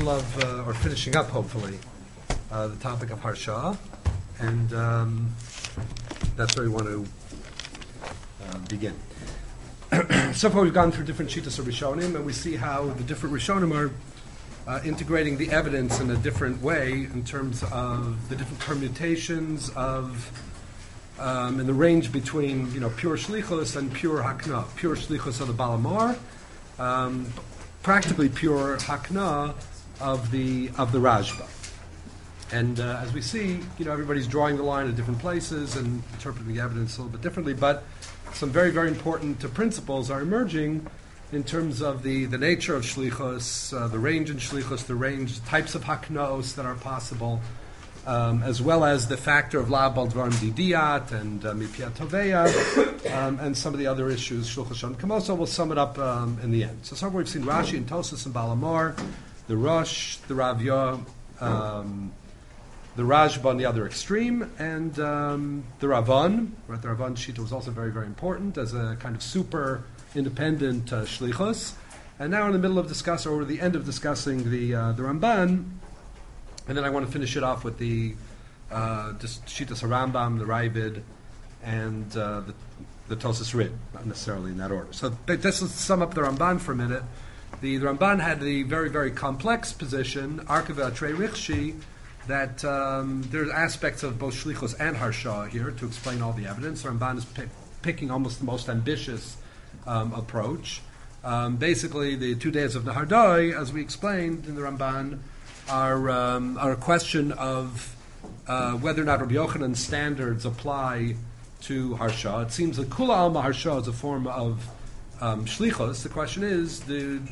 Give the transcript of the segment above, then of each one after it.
middle of, or finishing up, hopefully, the topic of Harsha, and that's where we want to begin. So far, we've gone through different shittas of Rishonim, and we see how the different Rishonim are integrating the evidence in a different way in terms of the different permutations of and the range between pure shlichus and pure hakna. Pure shlichus of the Balamor, practically pure hakna of the Rashba. And as we see, everybody's drawing the line at different places and interpreting the evidence a little bit differently, but some very, very important principles are emerging in terms of the nature of shlichus, the range in shlichus, the range, types of haknaos that are possible, as well as the factor of la bal dvarim didiat and mipiat toveya, and some of the other issues, shulchas and kamoso. We'll sum it up in the end. So far we've seen Rashi and Tosas and Balamor, the Rosh, the Ravya, the Rashba on the other extreme, and the Ravan. Right, the Ravan Shita was also very, very important as a kind of super independent shlichus. And now we're in the middle of discussing, or the end of discussing the Ramban, and then I want to finish it off with the just Shitas HaRambam, the Ravid, and the Tosas Rid, not necessarily in that order. So let's sum up the Ramban for a minute. The Ramban had the very, very complex position, Arkava Trei Richshi, that there's aspects of both Shlichus and Harsha here to explain all the evidence. The Ramban is picking almost the most ambitious approach. Basically, the 2 days of Nahardai, as we explained in the Ramban, are a question of whether or not Rabbi Yochanan's standards apply to Harsha. It seems that Kula Alma Harsha is a form of Shlichus. The question is, in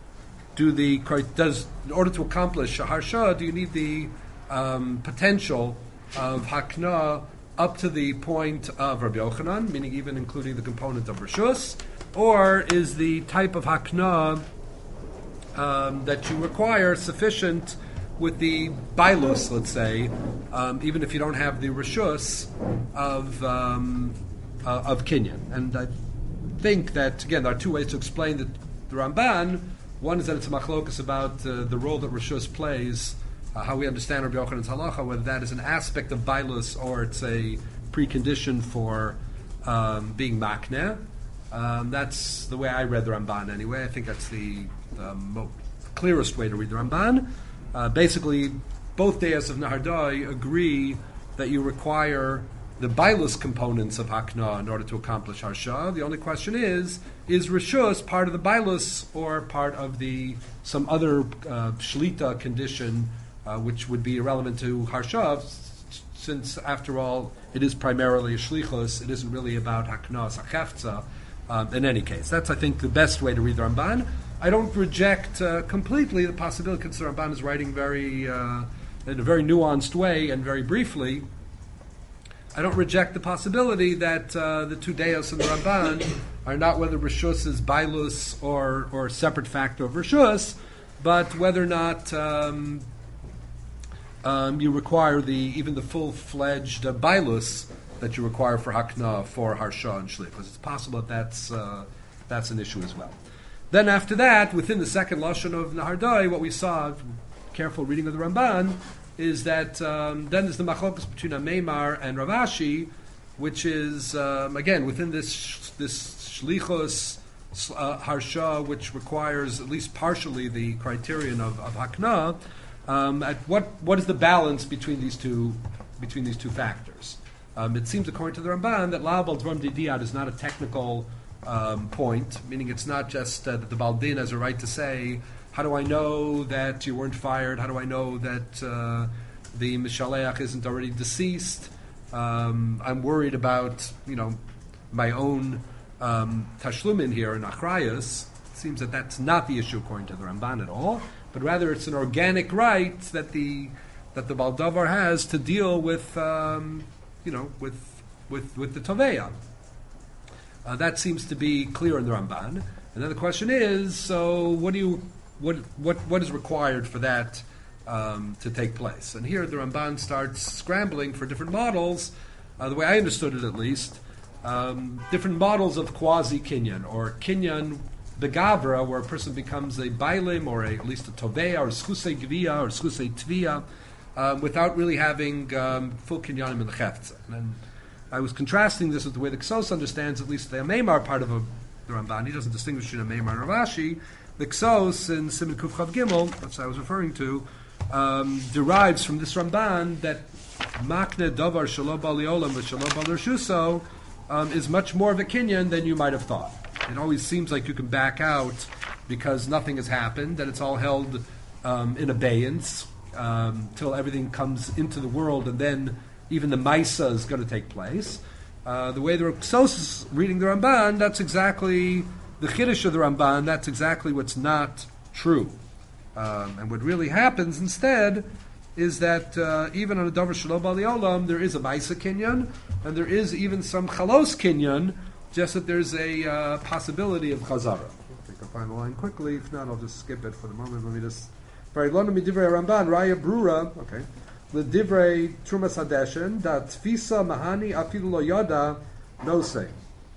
order to accomplish a Harsha, do you need the potential of Hakna up to the point of Rabbi Yochanan, meaning even including the component of Rishus, or is the type of Hakna that you require sufficient with the Bailus, let's say, even if you don't have the Rishus of Kinyan? And I think that, again, there are two ways to explain the Ramban. One is that it's a machlokas about the role that Rishus plays, how we understand Rabbi Yochanan's halacha, whether that is an aspect of Bailus or it's a precondition for being makneh. That's the way I read the Ramban anyway. I think that's the clearest way to read the Ramban. Basically, both Deis of Nahardai agree that you require the Bailus components of Hakna in order to accomplish Harsha. The only question is Rishus part of the Bailus or part of some other Shlita condition which would be irrelevant to Harsha, since, after all, it is primarily a Shlichus. It isn't really about Hakna Sachefza. In any case, that's, I think, the best way to read the Ramban. I don't reject completely the possibility, because the Ramban is writing very in a very nuanced way and very briefly. I don't reject the possibility that the two Deos in the Ramban are not whether Rishus is Bailus or a separate factor of Rishus, but whether or not you require even the full-fledged Bailus that you require for Hakna, for Harsha and Shlich, because it's possible that that's an issue as well. Then after that, within the second Lashon of Nahardai, what we saw, careful reading of the Ramban, is that then there's the machlokas between Ameimar and Rav Ashi, which is, again, within this Shlichus Harsha, which requires at least partially the criterion of Hakna. At what is the balance between these two factors? It seems, according to the Ramban, that La Bal Dvarim Didiat is not a technical point, meaning it's not just that the Baldin has a right to say, how do I know that you weren't fired? How do I know that the Mishaleach isn't already deceased? I'm worried about my own tashlumin here in Achrayas. It seems that that's not the issue according to the Ramban at all, but rather it's an organic right that the Baldavar has to deal with with the Toveya. That seems to be clear in the Ramban. And then the question is, so what is required for that to take place? And here the Ramban starts scrambling for different models, the way I understood it at least, different models of quasi-kinyan, or kinyan begavra, where a person becomes a bailim, or at least a tovea, or schusei gvia, or schusei tvia, without really having full kinyanim in the chefza. And I was contrasting this with the way the Ksos understands, at least the Meimar part of the Ramban. He doesn't distinguish between a Meimar and Rav Ashi. The Ksos in Siman Kuf Chav Gimel, that's what I was referring to, derives from this Ramban that Makne Davar Shalom Bali Olam V'Shalom Bali Shuso is much more of a kinyan than you might have thought. It always seems like you can back out because nothing has happened, that it's all held in abeyance till everything comes into the world, and then even the Maisa is going to take place. The way the Ksos is reading the Ramban, that's exactly the Chiddush of the Ramban, that's exactly what's not true. And what really happens instead is that even on a Davar Shalom Bali Olam, there is a Maisa Kinyan, and there is even some Chalos Kinyan, just that there's a possibility of Chazara. I think I'll find the line quickly. If not, I'll just skip it for the moment. Let me just... Very long mi divrei Ramban, Raya Brura, okay. The divrei Trumas Hadeshen, that Tfisa Mahani Afilu Lo Yada no say.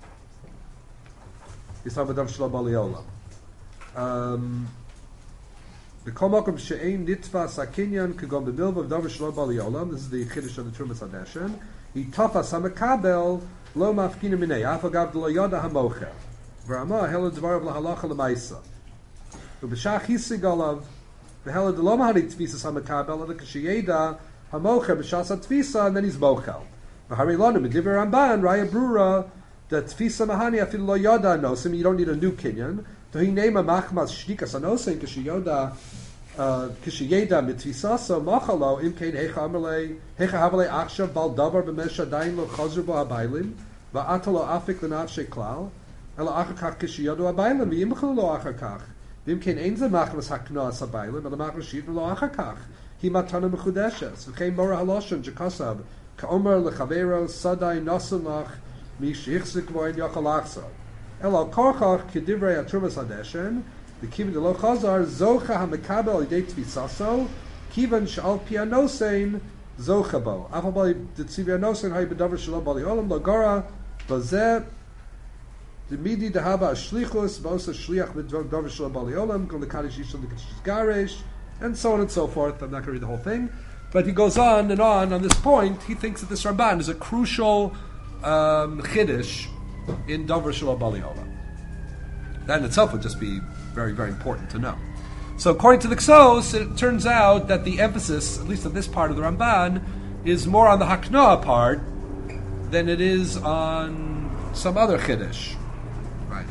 He's talking about Davar Shalom Bali Olam. The Komakom She'ein Nitfas Akinyan Kagom B'Milvav Davar Shalom Bali Olam. This is the Chiddush of the Trumas Hadeshen. He Tafas HaMekabel Lo Mafkina Minei Afagav Lo Yada HaMocher V'Rama Hela Dvarav LaHalacha L'Maisa V'B'Shach Hisigalav V'Hela Lo Mahani Tfisas HaMekabel Lo Kashiyeda HaMocher B'Shas HaTfisa, and then he's Mochel. V'Hari Lonu M'Divrei Ramban Raya Brura that Tfisa Mahani Afilu Lo Yada Nosim. You don't need a new kinyan. Tohinema Machmas Shnikas Anosim Kashiyoda Kishiyeda Mitfisaso Machalo Imkain Hecha Amalei Hecha Havale Akshav Bal Davar B'Mesha Dain Lo Chazur Bo Habaylim Va'atalo Afik L'Nafshe Klal Ela Achakach Kishiyodu Habaylim V'Yimchlu Lo Achakach V'Imkain Einze Machmas Haknoas Habaylim Ela Machmas Shiv Lo Achakach Himatana Mechudeshes V'Kein Mora Haloshan Jakosab Ka'omer L'Chavero Sadai Nosamach Mishichzik Voin Yochalachsa Ela Korchach Kedivrei Atrumas Hadeshen the Kivan de Lo Chazar Zocha HaMekabel Idei Tvisaso Kivan Shal Pianosein Zocha Bo Afabali Tzivanosein Hay Bedavar Shalom Bali Olam Lagara Bazeh the Midi Dehaba Ashlichus Bosa Shliach Bedavar Shalom Bali Olam Gon the Kaddish Yishon the Kaddish Garesh, and so on and so forth. I'm not going to read the whole thing, but he goes on and on this point. He thinks that this Ramban is a crucial Chiddush in Davar Shalom Bali Olam. That in itself would just be very, very important to know. So according to the Ksos, it turns out that the emphasis, at least on this part of the Ramban, is more on the Haknoah part than it is on some other Chiddush. Right.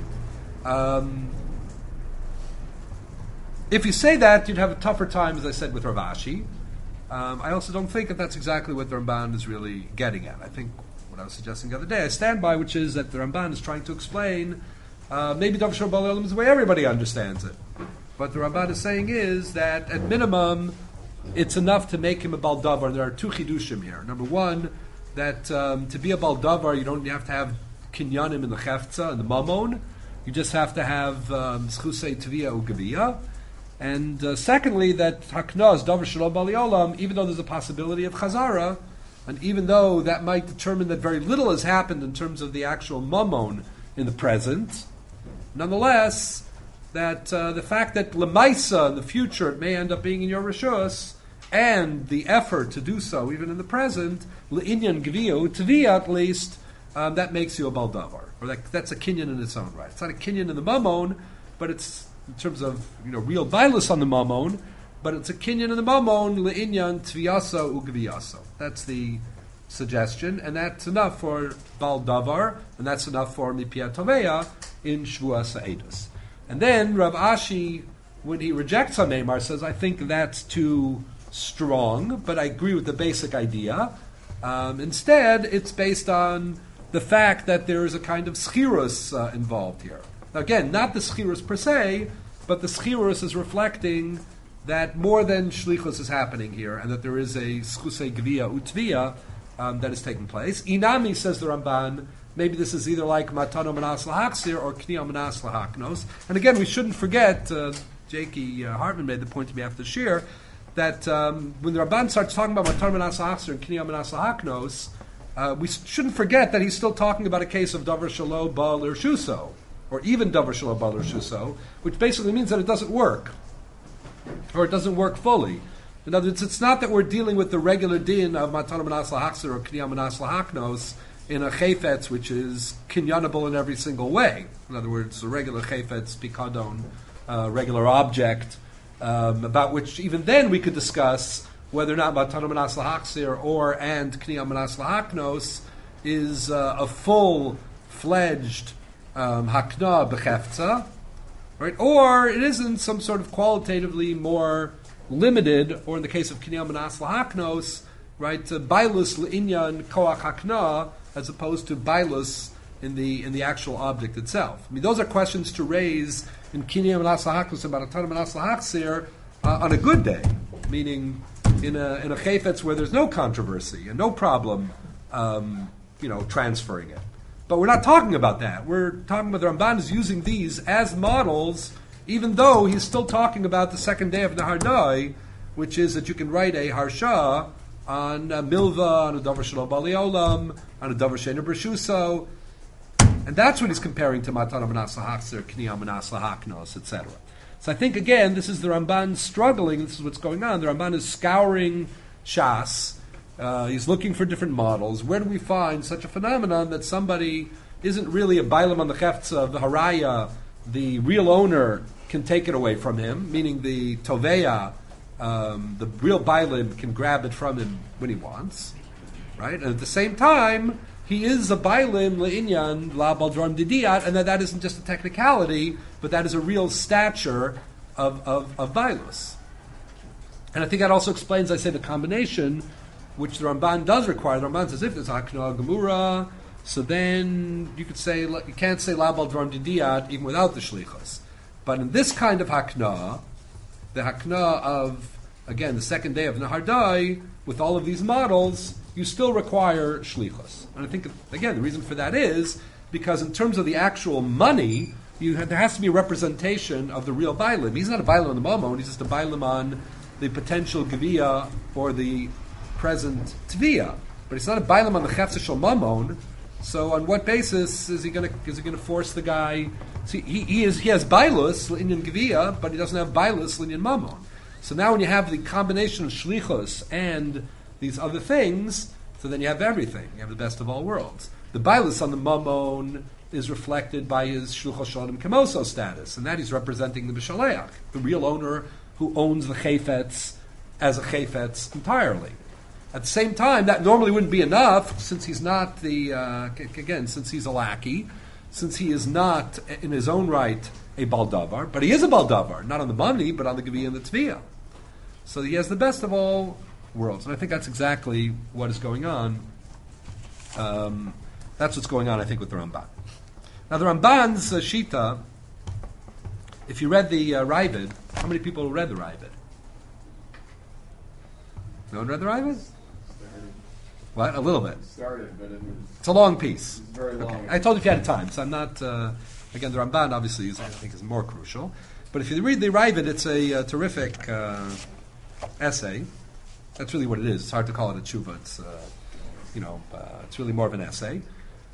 If you say that, you'd have a tougher time, as I said, with Rav Ashi. I also don't think that that's exactly what the Ramban is really getting at. I think what I was suggesting the other day, I stand by, which is that the Ramban is trying to explain maybe Davar Shalom Bali Olam is the way everybody understands it. What the Ramban is saying is that, at minimum, it's enough to make him a Bal Davar. And there are two chidushim here. Number one, that to be a Bal Davar, you don't have to have kinyanim in the chefza and the mamon. You just have to have schusei tvia u'gavia. And secondly, that haknaz Davar Shalom Bali Olam, even though there's a possibility of chazara, and even though that might determine that very little has happened in terms of the actual mamon in the present, nonetheless, that the fact that Lemaisa in the future it may end up being in your Rishus, and the effort to do so even in the present, Le'inyan Gviyu, Tviyah at least, that makes you a Baldavar. Or that's a kinyan in its own right. It's not a kinyan in the Mammon, but it's, in terms of real violence on the Mammon, but it's a kinyan in the Mammon, Le'inyan Tviyasa Ugviyasa. That's the suggestion, and that's enough for Baldavar, and that's enough for Mipiyat Toveya in Shvuas Ha'edus. And then Rav Ashi, when he rejects HaMeimar, says, I think that's too strong, but I agree with the basic idea. Instead, it's based on the fact that there is a kind of schirus involved here. Now, again, not the schirus per se, but the schirus is reflecting that more than shlichus is happening here, and that there is a schusei gvia utvia that is taking place. Inami, says the Ramban, maybe this is either like matano manas lahaksir or kniya manas lahaknos. And again, we shouldn't forget, Jakey Hartman made the point to me after Shir, that when the Ramban starts talking about matano manas lahaksir and kniya manas lahaknos, we shouldn't forget that he's still talking about a case of davar shalo bal or shuso. or even davar shelo ba l'shuso, which basically means that it doesn't work, or it doesn't work fully. In other words, it's not that we're dealing with the regular din of matana manas lahachzir or kniya manas lahaknos in a chayfetz which is kinyanable in every single way. In other words, a regular chayfetz, pikadon, regular object, about which even then we could discuss whether or not matana manas lahachzir or and kniya manas lahaknos is a full-fledged hakna b'chefza, right? Or it isn't some sort of qualitatively more limited, or in the case of Kinyan Manas Lahaknos, right, bailus l'inyan koach hakna, as opposed to bailus in the actual object itself. I mean, those are questions to raise in Kinyan Manas Lahaknos and Baratana Manas Lahachzir on a good day, meaning in a chayfetz where there's no controversy and no problem, transferring it. But we're not talking about that. We're talking about the Ramban is using these as models, even though he's still talking about the second day of Nahar Dai, which is that you can write a harsha on milva, on a davar shelo ba leolam, on a davar she'eino b'shuso, and that's what he's comparing to matana manas lahachzir, kniya manas lahaknos, etc. So I think again, this is the Ramban struggling. This is what's going on. The Ramban is scouring Shas. He's looking for different models. Where do we find such a phenomenon that somebody isn't really a bailam on the cheftza of the haraya? The real owner can take it away from him, meaning the toveya, the real bailim can grab it from him when he wants, right? And at the same time, he is a bailim le'inyan la baldram didiyat, and that isn't just a technicality, but that is a real stature of bailus. And I think that also explains, I say, the combination which the Ramban does require. The Ramban says if there's hakna gemura, so then you could say you can't say la baldram didiyat even without the shlichus. But in this kind of hakna, the hakna of again the second day of Nahar Dai, with all of these models, you still require shlichus. And I think again the reason for that is because in terms of the actual money, there has to be a representation of the real bailim. He's not a bailim on the mamon; he's just a bailim on the potential gevia or the present tvia. But it's not a bailim on the chefza shel mamon. So on what basis is he going to force the guy? See, he has bailus l'inyan gevia, but he doesn't have bailus l'inyan mamon. So now when you have the combination of shlichus and these other things, so then you have everything. You have the best of all worlds. The bailus on the mamon is reflected by his shluchos shalom kemoso status, and that he's representing the b'shaleach, the real owner who owns the chayfetz as a chayfetz entirely. At the same time, that normally wouldn't be enough, since he's not since he's a lackey, since he is not in his own right a baldavar, but he is a baldavar, not on the money, but on the geviyah and the tviyah. So he has the best of all worlds, and I think that's exactly what is going on. That's what's going on, I think, with the Ramban. Now, the Ramban's Shita, if you read the Ravid, how many people read the Ravid? No one read the Ravid? What? A little bit. Started, but it's a long piece. It's very long. Okay. I told you if you had time, so I'm not. Again, the Ramban obviously I think is more crucial. But if you read the Ravid, it's a terrific essay. That's really what it is. It's hard to call it a tshuva. It's it's really more of an essay.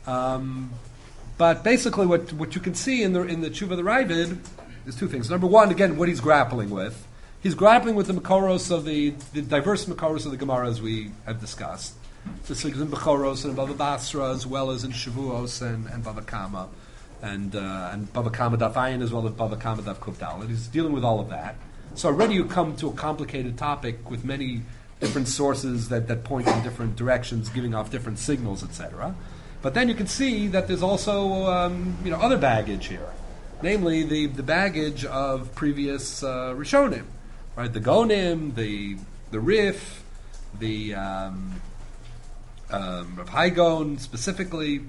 But basically, what you can see in the tshuva of the Ravid is two things. Number one, again, what he's grappling with. He's grappling with the Makoros of the diverse Makoros of the Gemara as we have discussed. This is in Bechoros and Bava Basra as well as in Shavuos and Bava Kama and Bava Kama Daf Ayin as well as Bava Kama Daf Kuf Dalet. He's dealing with all of that. So already you come to a complicated topic with many different sources that point in different directions, giving off different signals, etc. But then you can see that there's also other baggage here, namely the baggage of previous Rishonim. Right, the Gonim, the Rif, the Rav Haigon specifically,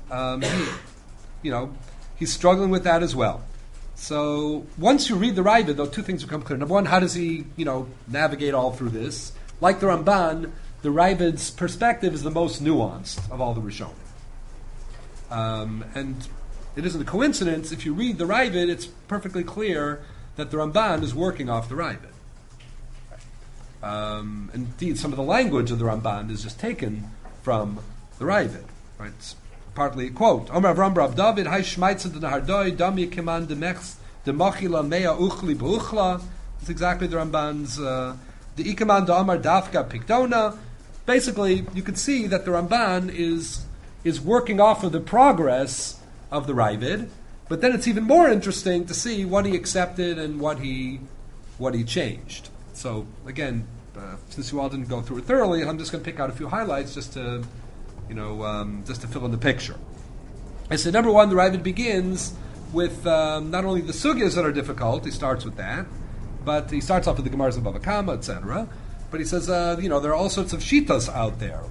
he's struggling with that as well. So once you read the Ravid, though, two things become clear. Number one, how does he, navigate all through this? Like the Ramban, the Ravid's perspective is the most nuanced of all the Rishonim. And it isn't a coincidence. If you read the Ravid, it's perfectly clear that the Ramban is working off the Ravid. Indeed, some of the language of the Ramban is just taken from the Ravid. Right? partly a quote. Omer Avram Rav David, Hai Shmaitzen de Nahardoi, Dam Yekeman de Machila Mea Uchli Beuchla. That's exactly the Ramban's, the Ikeman de Amar Dafka Piktona. Basically, you can see that the Ramban is working off of the progress of the Ravid, but then it's even more interesting to see what he accepted and what he changed. So again, since you all didn't go through it thoroughly, I'm just going to pick out a few highlights just to fill in the picture. I said, number one, the Ravid begins with not only the sugyas that are difficult, he starts with that, but he starts off with the Gemaras of Bava Kama, etc. But he says, there are all sorts of shitas out there.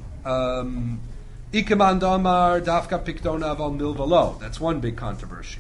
Ikeman damar dafka piktona aval milvalo. That's one big controversy.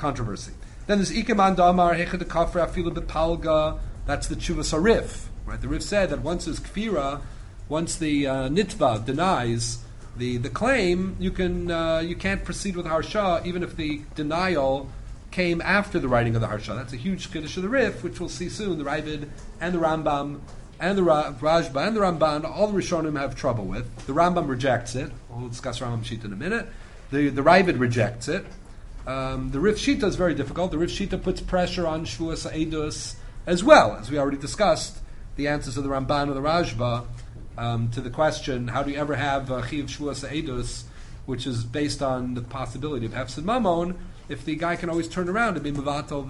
Then there's Ikeman damar hechad kafra afilu bepalga. That's the Tshuvas Harif. Right? The Rif said that once there's kfira, once the nitva denies the claim, you can't proceed with harsha even if the denial came after the writing of the harsha. That's a huge chiddush of the Rif, which we'll see soon. The Ravid and the Rambam and the Rajba and the Ramban, all the Rishonim have trouble with. The Rambam rejects it. We'll discuss Rambam Shita in a minute. The Ravid rejects it. The Rif Shita is very difficult. The Rif Shita puts pressure on Shvuas Eidus as well, as we already discussed. The answers of the Ramban or the Rajba to the question, how do you ever have Chiv Shvuas Eidus, which is based on the possibility of Hefsid Mamon, if the guy can always turn around and be Mavatal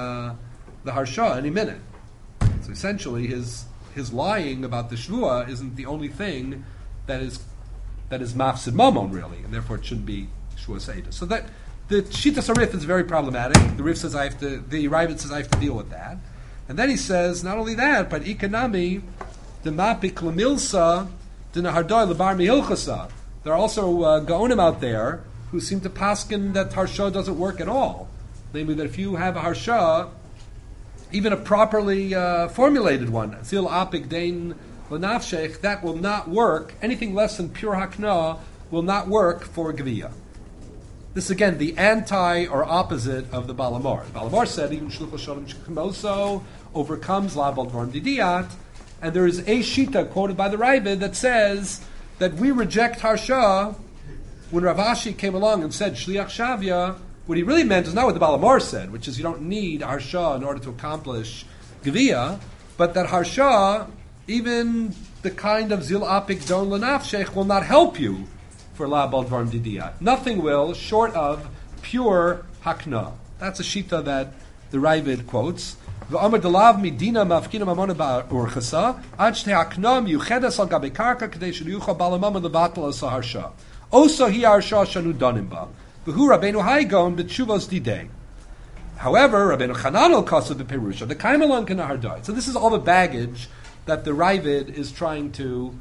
the Harsha any minute. So essentially his lying about the Shvua isn't the only thing that is Mafsid Mamon, really, and therefore it shouldn't be Shvuas Eidus. So that the Shitas Harif is very problematic. The Rif says the Ravid says I have to deal with that. And then he says, not only that, but Ikanami, the Mapik Lamilsa, the Nahardoi Labar Mihilchasa. There are also Gaonim out there who seem to paskin that Harsha doesn't work at all. Namely, that if you have a Harsha, even a properly formulated one, Zil Apik Dain Lanafshech, that will not work. Anything less than pure Hakna will not work for Gviya. This is, again, the anti or opposite of the Balamor. Balamor said, even Shluch Shalom Shikamoso overcomes Labal Dvarm Didiyat, and there is a Shita quoted by the Ravid that says that we reject Harsha. When Rav Ashi came along and said Shliach Shavya, what he really meant is not what the Balamor said, which is you don't need Harsha in order to accomplish Gviya, but that Harsha, even the kind of Zil Apik Don Lanafshech, will not help you for Labal Dvarm Didiyat. Nothing will, short of pure Hakna. That's a Shita that the Ravid quotes. V'amar delav midina mafkina mamona ba'urchasa ad shtei Hakna miyuchedes al gabe karka kadei sheyuchal balamama levatal as harsha. Also hi harsha shanu danim ba. V'hu Rabbeinu Haigon b'tshuvos didei. However, Rabbeinu Chananel kasav b'perusha the kaimelon kenahardai. So this is all the baggage that the Ravid is trying to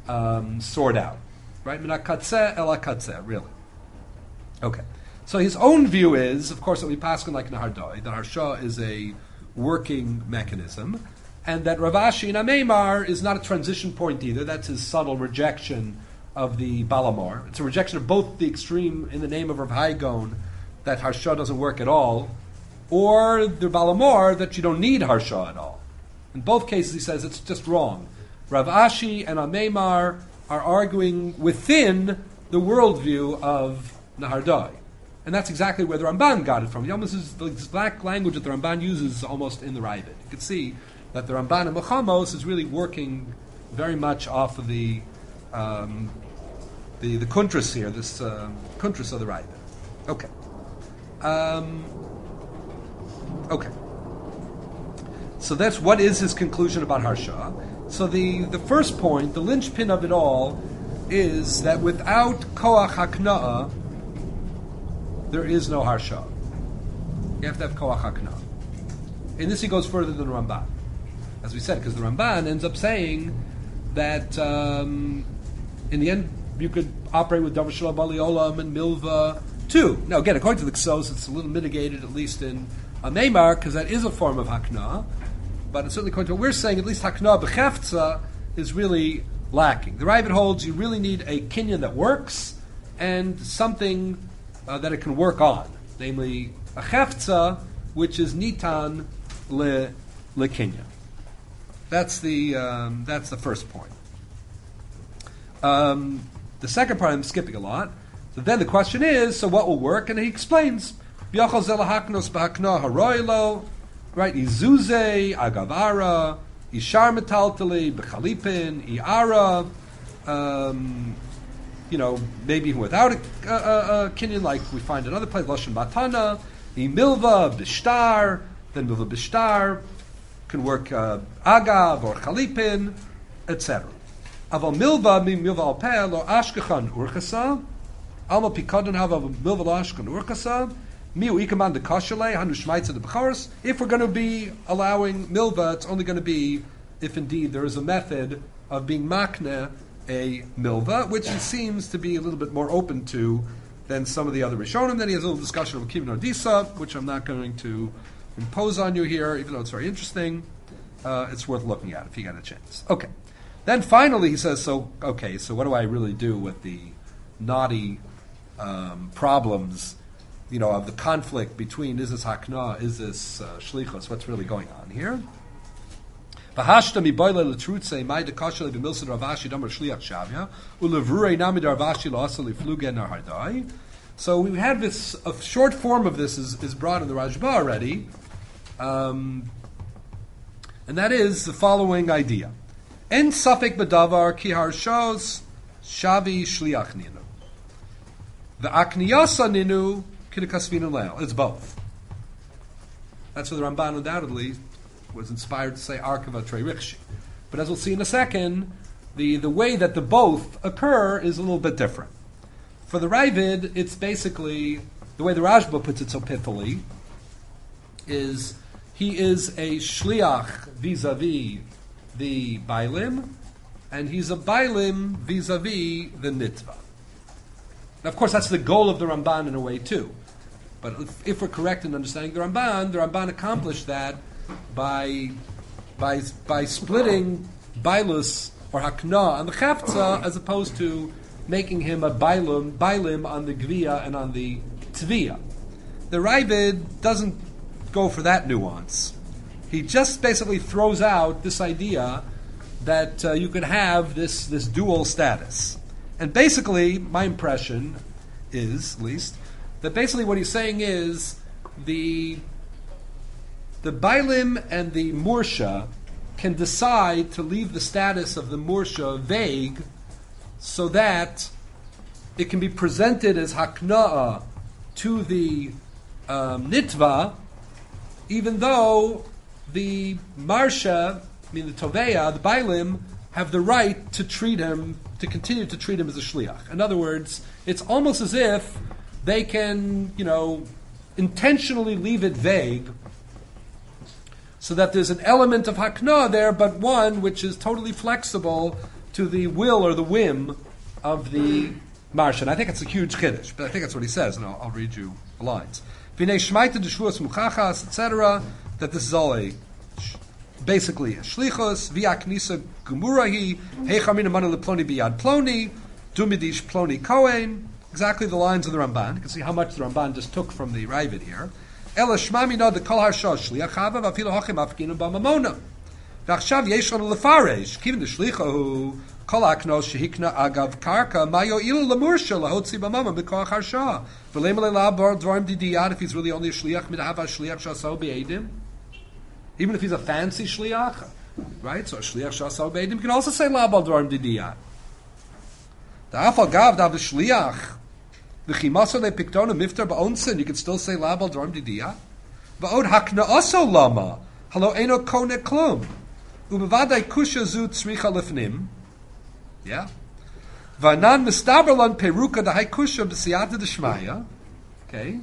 sort out. Right? Minakatzeh el akatzeh, really. Okay. So his own view is, of course, that we pass on like Nahardai, that Harsha is a working mechanism, and that Rav Ashi in Ameimar is not a transition point either. That's his subtle rejection of the Balamor. It's a rejection of both the extreme in the name of Rav Haigon, that Harsha doesn't work at all, or the Balamor, that you don't need Harsha at all. In both cases, he says it's just wrong. Rav Ashi and Ameimar are arguing within the worldview of Nahardai. And that's exactly where the Ramban got it from. He almost uses the exact language that the Ramban uses almost in the Ravid. You can see that the Ramban in Mechamos is really working very much off of the kuntras here, this kuntras of the Ravid. Okay. Okay. So that's what is his conclusion about Harsha. So the first point, the linchpin of it all, is that without Koach Hakna'a, there is no Harsha. You have to have Koach Hakna'a. And this he goes further than the Ramban. As we said, because the Ramban ends up saying that in the end you could operate with Davar Shalom Bali Olam and Milva too. Now again, according to the Ksos, it's a little mitigated, at least in Ameimar, because that is a form of Hakna. But certainly according to what we're saying, at least Hakna B'chefza is really lacking. The Ravid holds you really need a kinyan that works and something that it can work on, namely a chefza, which is nitan le kinyan. That's the first point. The second part I'm skipping a lot. So then the question is, so what will work? And he explains, right, Izuze, Agavara, Ishar Metaltali, Bechalipin, Iara, maybe even without a kinyan, like we find another place, Lashon Matana, Milva, Bishtar, then Milva Bishtar, can work Agav or Chalipin, etc. Aval Milva, Milva Alpel, or Ashkechan Urchasa, Alma Pikadon have a Milva Ashkan Urchasa, Miu Ikaman de Kashale, Hanu Shmaitza de Becharos. If we're going to be allowing Milva, it's only going to be if indeed there is a method of being Makne a Milva, which he seems to be a little bit more open to than some of the other Rishonim. Then he has a little discussion of Kivin Odisa, which I'm not going to impose on you here, even though it's very interesting. It's worth looking at if you get a chance. Okay. Then finally he says, so what do I really do with the knotty problems, of the conflict between is this Hakna, is this Shlichus, what's really going on here? So we had this, a short form of this is brought in the Rashba already, and that is the following idea. En safek bedavar ki harshos shavi shliach ninu. The akniyasa ninu kidakasvinu leil. It's both. That's what the Ramban undoubtedly was inspired to say Arkava Trei Rikshi. But as we'll see in a second, the way that the both occur is a little bit different. For the Ravid, it's basically, the way the Rashba puts it so pithily, is he is a shliach vis-a-vis the Bailim, and he's a Bailim vis-a-vis the Nitva. Now, of course, that's the goal of the Ramban in a way, too. But if we're correct in understanding the Ramban accomplished that by splitting Bailus or Hakna on the Chafza, as opposed to making him a Bailim on the Gviya and on the Tviya. The Ravid doesn't go for that nuance. He just basically throws out this idea that you could have this dual status. And basically, my impression is, at least, that basically what he's saying is the Bailim and the Mursha can decide to leave the status of the Mursha vague so that it can be presented as Hakna'a to the Nitva, even though the Marsha, the Toveya, the Bailim, have the right to continue to treat him as a Shliach. In other words, it's almost as if they can, intentionally leave it vague so that there's an element of Hakna there, but one which is totally flexible to the will or the whim of the Marsha. And I think it's a huge chiddush, but I think that's what he says, and I'll read you the lines. V'nei shmaita d'shvuas muchachas, etc., that this is all basically a shlichus, v'aknisa gumurahi, heichamina mana leploni biyad ploni, dumidish ploni kohen, exactly the lines of the Ramban. You can see how much the Ramban just took from the Ravid here. Ela shmami no de kol harshosh shliach hava v'afilu hachim afkinu b'mamona. V'achshav yesh lanu lefaresh, kivin de shlichahu, kol aknos shehikna agav karka, mayo ilu lemursha lahotzi b'mama b'koach harsha. V'leim le'la bar dvarim didiyad, if he's really only a shliach, mid'ava shliach shasau be'edim. Even if he's a fancy shliach, right? So a shliach shasau be'edim can also say la bar dvarim didiyad. The afal gav dav the shliach, the chimasa le piktona miftar ba'onsin, you can still say la bar dvarim didiyad. Va'od hakna also lama, halo eno kone klum. Ubevadai kusha zu tzricha lefnim. Yeah. Vanan mistaberlan peruka da hai kusha b'siyata d'shmaya. Okay.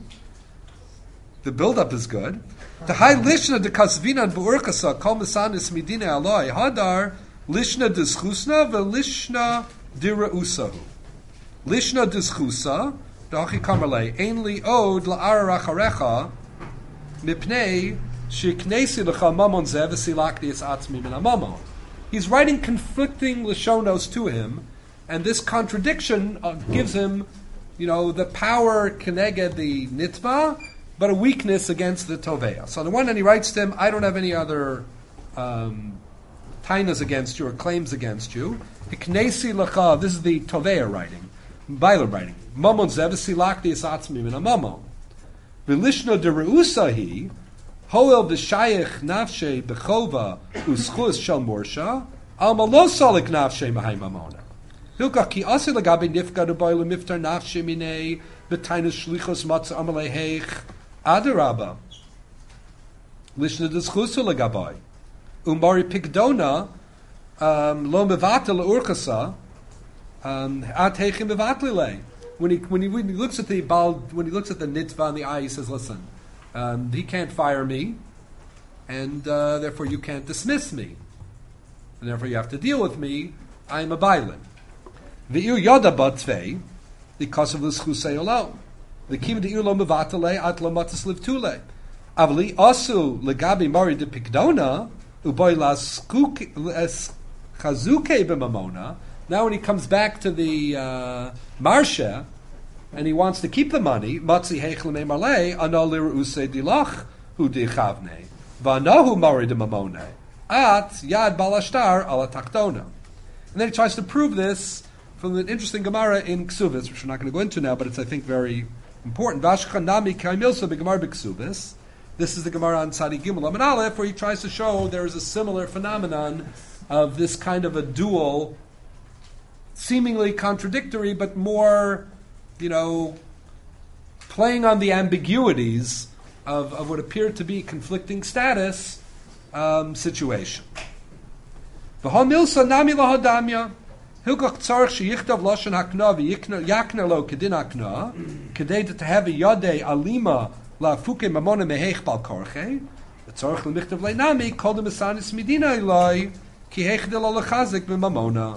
The build-up is good. The high lishna de kasvina and bu'urkasa kol misanis midine aloi hadar lishna d'schusna v'lishna d'reusahu. Lishna d'schusa da'achi kamerle ein li od la'ara racharecha mipnei shiknesi l'cha mamon zeh v'silakni es atzmi min ha-mamon. He's writing conflicting Lashonos to him, and this contradiction gives him, the power keneged the nitva, but a weakness against the toveya. So on the one hand, he writes to him, I don't have any other tainas against you or claims against you. Hiknesi l'cha, this is the toveya writing. Bailam writing. Mamon zevasi lakdi es atzmi min mamon. V'lishno de reusahi hoel b'shayich nafshe b'chova u'schus shel morsha al malo solik nafshe mahay mamona. Hilkach ki asi lagabi nifka de boilu miftar nafshe minei b'tainus shlichos matzah amalei heich adarabba. Lishno de schusu lagabai. Umari pigdona lo mevatel urchasa at heichim mevatlile. When he looks at the nitva in the eye, he says, "Listen, he can't fire me, and therefore you can't dismiss me, and therefore you have to deal with me. I'm a bailin." V'ir yada batvei because of the schusei alone. The kim de'ir lo mevatele at lo matas livtule. Avli asu legabi mari de pigdona uboy las chazuke b'mamona. Now when he comes back to the marsha and he wants to keep the money, matzi heichleme malay anolir use dilach hu dichavne v'anahu mari de mamone at yad balashtar ala taktona. And then he tries to prove this from an interesting Gemara in Ksubis, which we're not going to go into now, but it's I think very important. Vashcha nami kaimilsa b'gemar b'Ksubis. This is the Gemara on Tzadi Gimel Amud Aleph, where he tries to show there is a similar phenomenon of this kind of a dual, seemingly contradictory, but more, playing on the ambiguities of what appeared to be conflicting status situation. V'ha milsa nami lahadamya. Hilkach tzarich sheyichtav lashon hakna v'yakna lo kedin hakna kedei to have a yadei alima la'afuke mamona meheich bal korche tzarich l'michtav le'nami kol de mesanis medina ilai ki heichde lo lechazik b'mamona.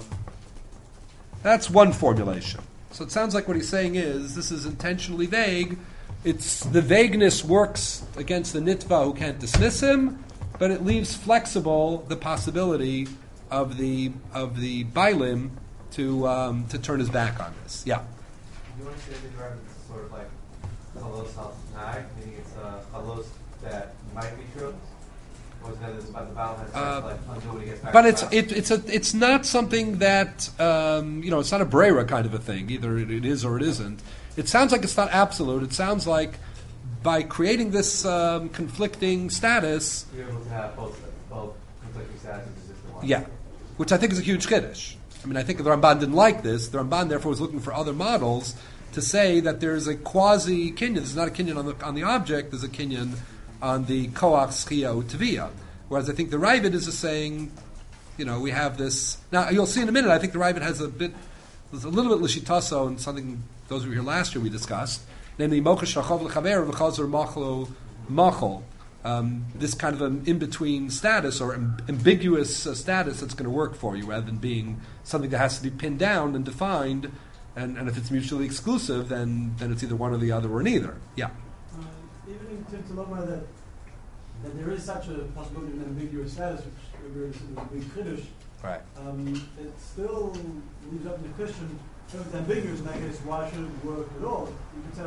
That's one formulation. So it sounds like what he's saying is this is intentionally vague. It's the vagueness works against the nitva who can't dismiss him, but it leaves flexible the possibility of the bailim to turn his back on this. Yeah. You want to say that it's sort of like chalos al-tanai, meaning it's chalos that might be true, or is that it's about the Baal has like undo when he gets back? But it's not something that it's not a brera kind of a thing. Either it is or it isn't. It sounds like it's not absolute. It sounds like by creating this conflicting status, you're able to have both conflicting statuses. Yeah, which I think is a huge chiddush. I mean, I think the Ramban didn't like this. The Ramban, therefore, was looking for other models to say that there's a quasi-kinyan. This is not a kinyan on the object, there's a kinyan on the koach, schia, utavia. Whereas I think the Ravid is just saying, we have this... Now, you'll see in a minute, I think the Ravid has a little bit l'shitaso, and something, those who were here last year we discussed, namely, mochash rachov l'chaver v'chazor machlo machol. This kind of an in-between status or ambiguous status that's going to work for you rather than being something that has to be pinned down and defined, and if it's mutually exclusive, then it's either one or the other or neither. Yeah. Even to Lomar that there is such a possibility of an ambiguous status, which is a big chiddush, right. It still leaves up the question, if it's ambiguous in that case, why should it work at all? You could say,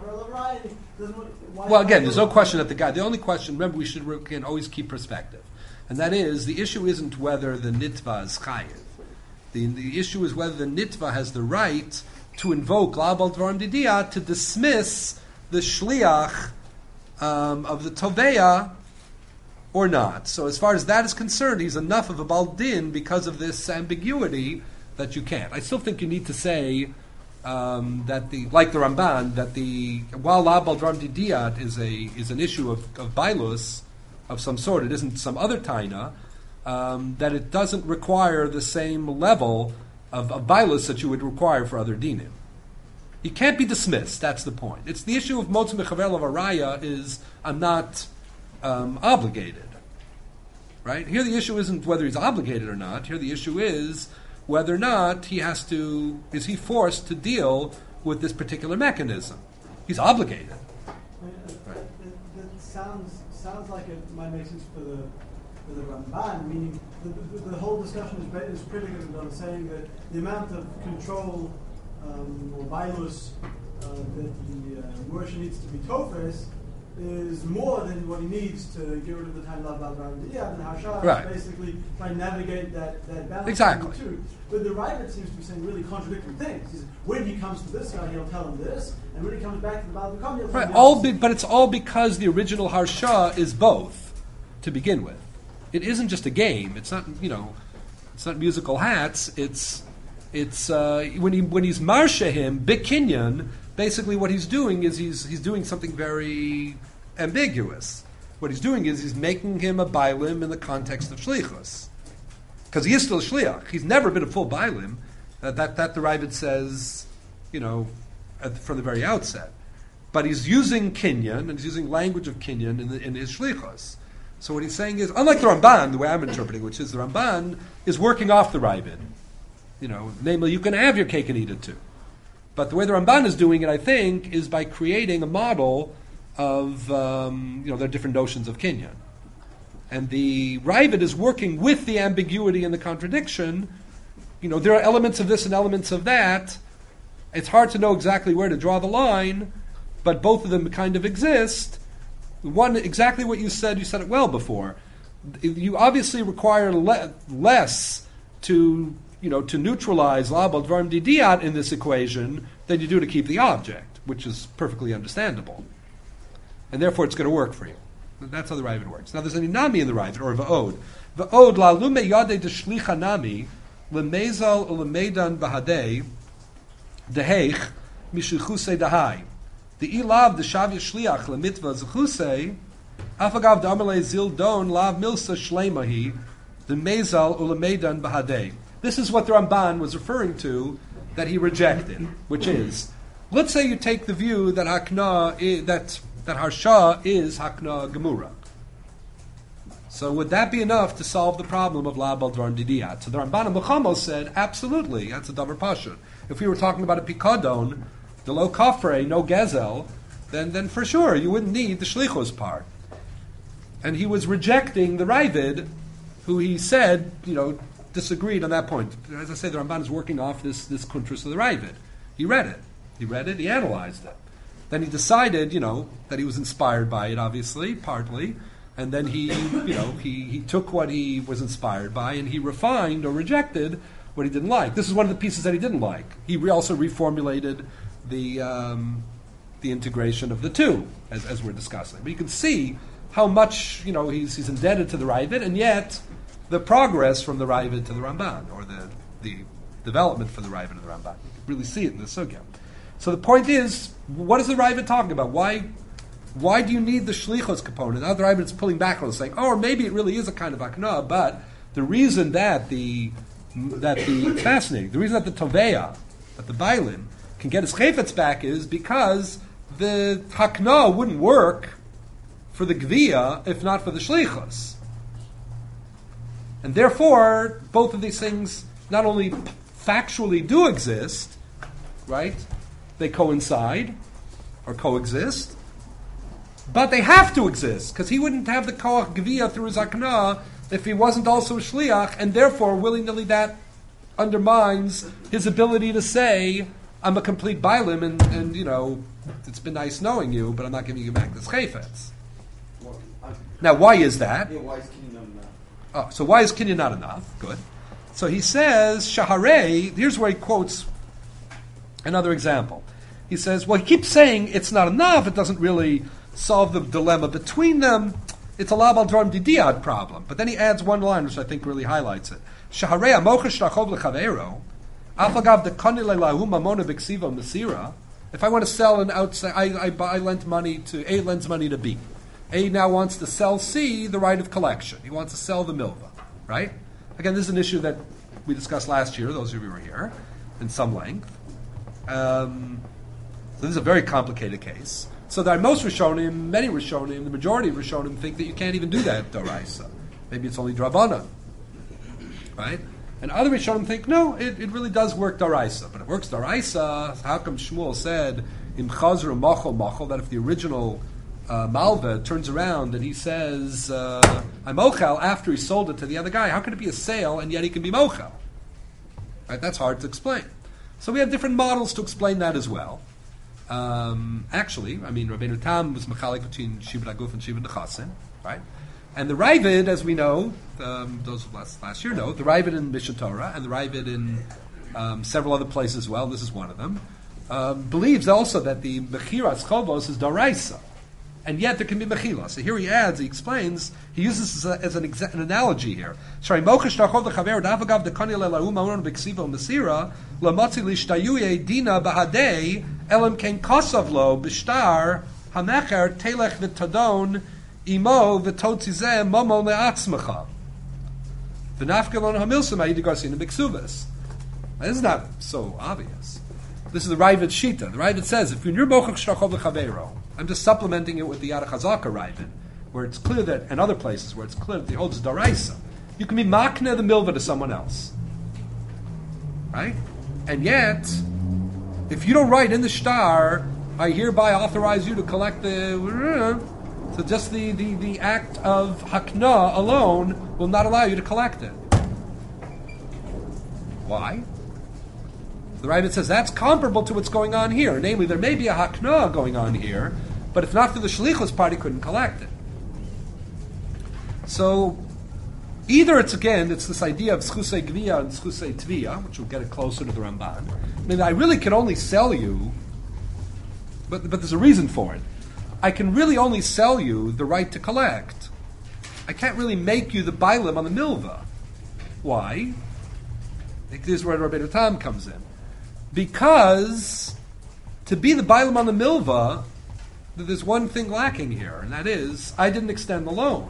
well, again, there's no question that the only question, remember, we should always keep perspective. And that is, the issue isn't whether the nitva is chayiv. The issue is whether the nitva has the right to invoke labal dvarim didiyah to dismiss the shliach of the toveya or not. So as far as that is concerned, he's enough of a baldin because of this ambiguity that you can't. I still think you need to say that like the Ramban, that while labal dvarim didiyah is an issue of bailus of some sort, it isn't some other taina, that it doesn't require the same level of bailus that you would require for other dinim. He can't be dismissed, that's the point. It's the issue of motzim mechavel of araya is, I'm not obligated. Right? Here the issue isn't whether he's obligated or not. Here the issue is whether or not is he forced to deal with this particular mechanism. He's obligated. That sounds like it might make sense for the Ramban, meaning the whole discussion is predicated on saying that the amount of control or bailus that the worship needs to be tofes is more than what he needs to get rid of the time love and Harsha Right. is basically trying to navigate that balance Exactly. between the two. But the Ravid seems to be saying really contradictory things. He says, when he comes to this guy, he'll tell him this, and when he comes back to the Baal B'Kam, he'll tell Right. him the opposite. But it's all because the original Harsha is both to begin with. It isn't just a game. It's not it's not musical hats. It's when he's marsha him bikinyan. Basically, what he's doing is he's doing something very ambiguous. What he's doing is he's making him a bailim in the context of shlichus, because he is still a shliach. He's never been a full bailim. That the Ravid says, from the very outset. But he's using kinyan and he's using language of kinyan in his shlichus. So what he's saying is, unlike the Ramban, the way I'm interpreting, which is the Ramban is working off the Ravid. Namely, you can have your cake and eat it too. But the way the Ramban is doing it, I think, is by creating a model of, their different notions of kinyan. And the Ravid is working with the ambiguity and the contradiction. There are elements of this and elements of that. It's hard to know exactly where to draw the line, but both of them kind of exist. One, exactly what you said it well before. You obviously require less to neutralize labal dvarim didiyat in this equation than you do to keep the object, which is perfectly understandable. And therefore it's going to work for you. That's how the Ravid works. Now there's an inami in the Ravid, or va'od. Va'od la lume yade de shlicha nami lemezal ulemedan bahadei deheich mishichuse dahai. The ilav the shavya shliach lemitva zechuse afagav damalei zil don lav milsa shlemahi the mezal ulemedan bahadei. This is what the Ramban was referring to that he rejected, which is, let's say you take the view that that Harsha is Hakna Gemura. So would that be enough to solve the problem of La Baldron Didiyat? So the Ramban and Muchamos said, absolutely, that's a davar pashut. If we were talking about a pikadon, the lo kafre, no gezel, then for sure you wouldn't need the shlichus part. And he was rejecting the Ravid, who he said, disagreed on that point. As I say, the Ramban is working off this kuntras of the Ravid. He read it, he analyzed it. Then he decided, that he was inspired by it, obviously, partly, and then he took what he was inspired by and he refined or rejected what he didn't like. This is one of the pieces that he didn't like. He also reformulated the integration of the two, as we're discussing. But you can see how much, he's indebted to the Ravid, and yet the progress from the Ravid to the Ramban, or the development from the Ravid to the Ramban. You can really see it in the Sugya. So the point is, what is the Ravid talking about? Why do you need the shlichos component? Now the Ravid is pulling back on it, saying, or maybe it really is a kind of akna, but the reason that fascinating, the reason that the toveya, that the bailim, can get his chayfetz back is because the hakna wouldn't work for the gviya if not for the shlichos. And therefore, both of these things not only factually do exist, right? They coincide or coexist, but they have to exist, because he wouldn't have the koach gviya through his akna if he wasn't also a shliach, and therefore willy-nilly that undermines his ability to say, I'm a complete bailim, and it's been nice knowing you, but I'm not giving you back this chayfetz. Now, why is that? Yeah, why is Kinyan not enough? So why is Kinyan not enough? Good. So he says, Shaharei, here's where he quotes another example. He says, he keeps saying it's not enough, it doesn't really solve the dilemma between them, it's a labal dvarim didiyad problem. But then he adds one line, which I think really highlights it. Shaharei amocha shlachov lechavero, afagav dekoni lelahu mamona b'ksiva mesira. If I want to sell an outside, I lent money to, A lends money to B. A now wants to sell C the right of collection. He wants to sell the milva, right? Again, this is an issue that we discussed last year, those of you who were here, in some length. So this is a very complicated case. So there are most Rishonim, many Rishonim, the majority of Rishonim think that you can't even do that Doraisa. Maybe it's only Drabana, right? And other Rishonim think, no, it really does work Doraisa. But it works Doraisa, how come Shmuel said, in Chazru Machol, that if the original Malva turns around and he says, I'm Mochel after he sold it to the other guy, how could it be a sale and yet he can be Mochel? Right? That's hard to explain. So we have different models to explain that as well. Actually, I mean, Rabbeinu Tam was mechalik between Shibud Aguf and Shibud Nechasim, right? And the Ravid, as we know, those of last year know, the Ravid in Mishnah Torah and the Ravid in several other places as well, this is one of them, believes also that the Mechiras Chovos is Daraisa. And yet there can be mechila. So here he adds, he explains, he uses this as an analogy here. Shari mochash tarchov lechaver davagav dekani lelaum aron b'ksiva u'masira lamotzi lishtayuye dina bahadei elam ken kosav lo b'shtar hamecher telech v'tadon imo v'totzizeh momo le'atzmecha v'nafkelon hamilsum ayidigarsin b'ksuvas. This is not so obvious. This is the Ravid Shita. The Ravid says, if you're mochash tarchov lechavero, I'm just supplementing it with the Yad HaChazaka Ravid, where it's clear that, and other places where it's clear that he holds Daraisa. You can be makne the milva to someone else. Right? And yet, if you don't write in the shtar, I hereby authorize you to collect the... So just the act of hakna alone will not allow you to collect it. Why? The Ravid says that's comparable to what's going on here. Namely, there may be a hakna going on here, but if not for the shlichus part, he couldn't collect it. So, either it's this idea of schusei gviya and schusei tviya, which will get it closer to the Ramban. I mean, I really can only sell you, but there's a reason for it. I can really only sell you the right to collect. I can't really make you the bailim on the milva. Why? This is where Rabbeinu Tam comes in. Because to be the bailam on the milva, there's one thing lacking here, and that is, I didn't extend the loan.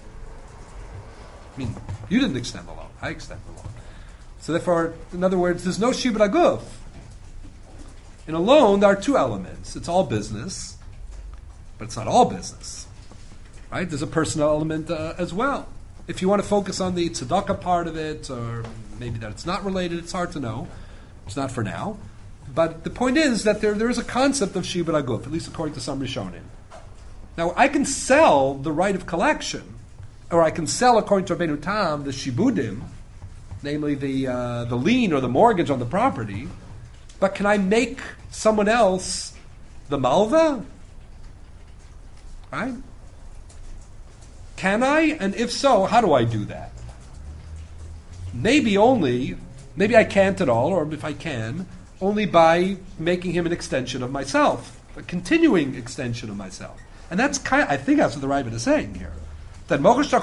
I mean, you didn't extend the loan. I extended the loan. So therefore, in other words, there's no shibud aguf. In a loan, there are two elements. It's all business, but it's not all business. Right? There's a personal element as well. If you want to focus on the tzedakah part of it, or maybe that it's not related, it's hard to know. It's not for now. But the point is that there is a concept of shibud aguf, at least according to some Rishonim. Now, I can sell the right of collection, or I can sell, according to Rabbeinu Tam, the shibudim, namely the lien or the mortgage on the property, but can I make someone else the malva? Right? Can I? And if so, how do I do that? Maybe I can't at all, or if I can, only by making him an extension of myself, a continuing extension of myself. And that's I think that's what the Ravid is saying here. That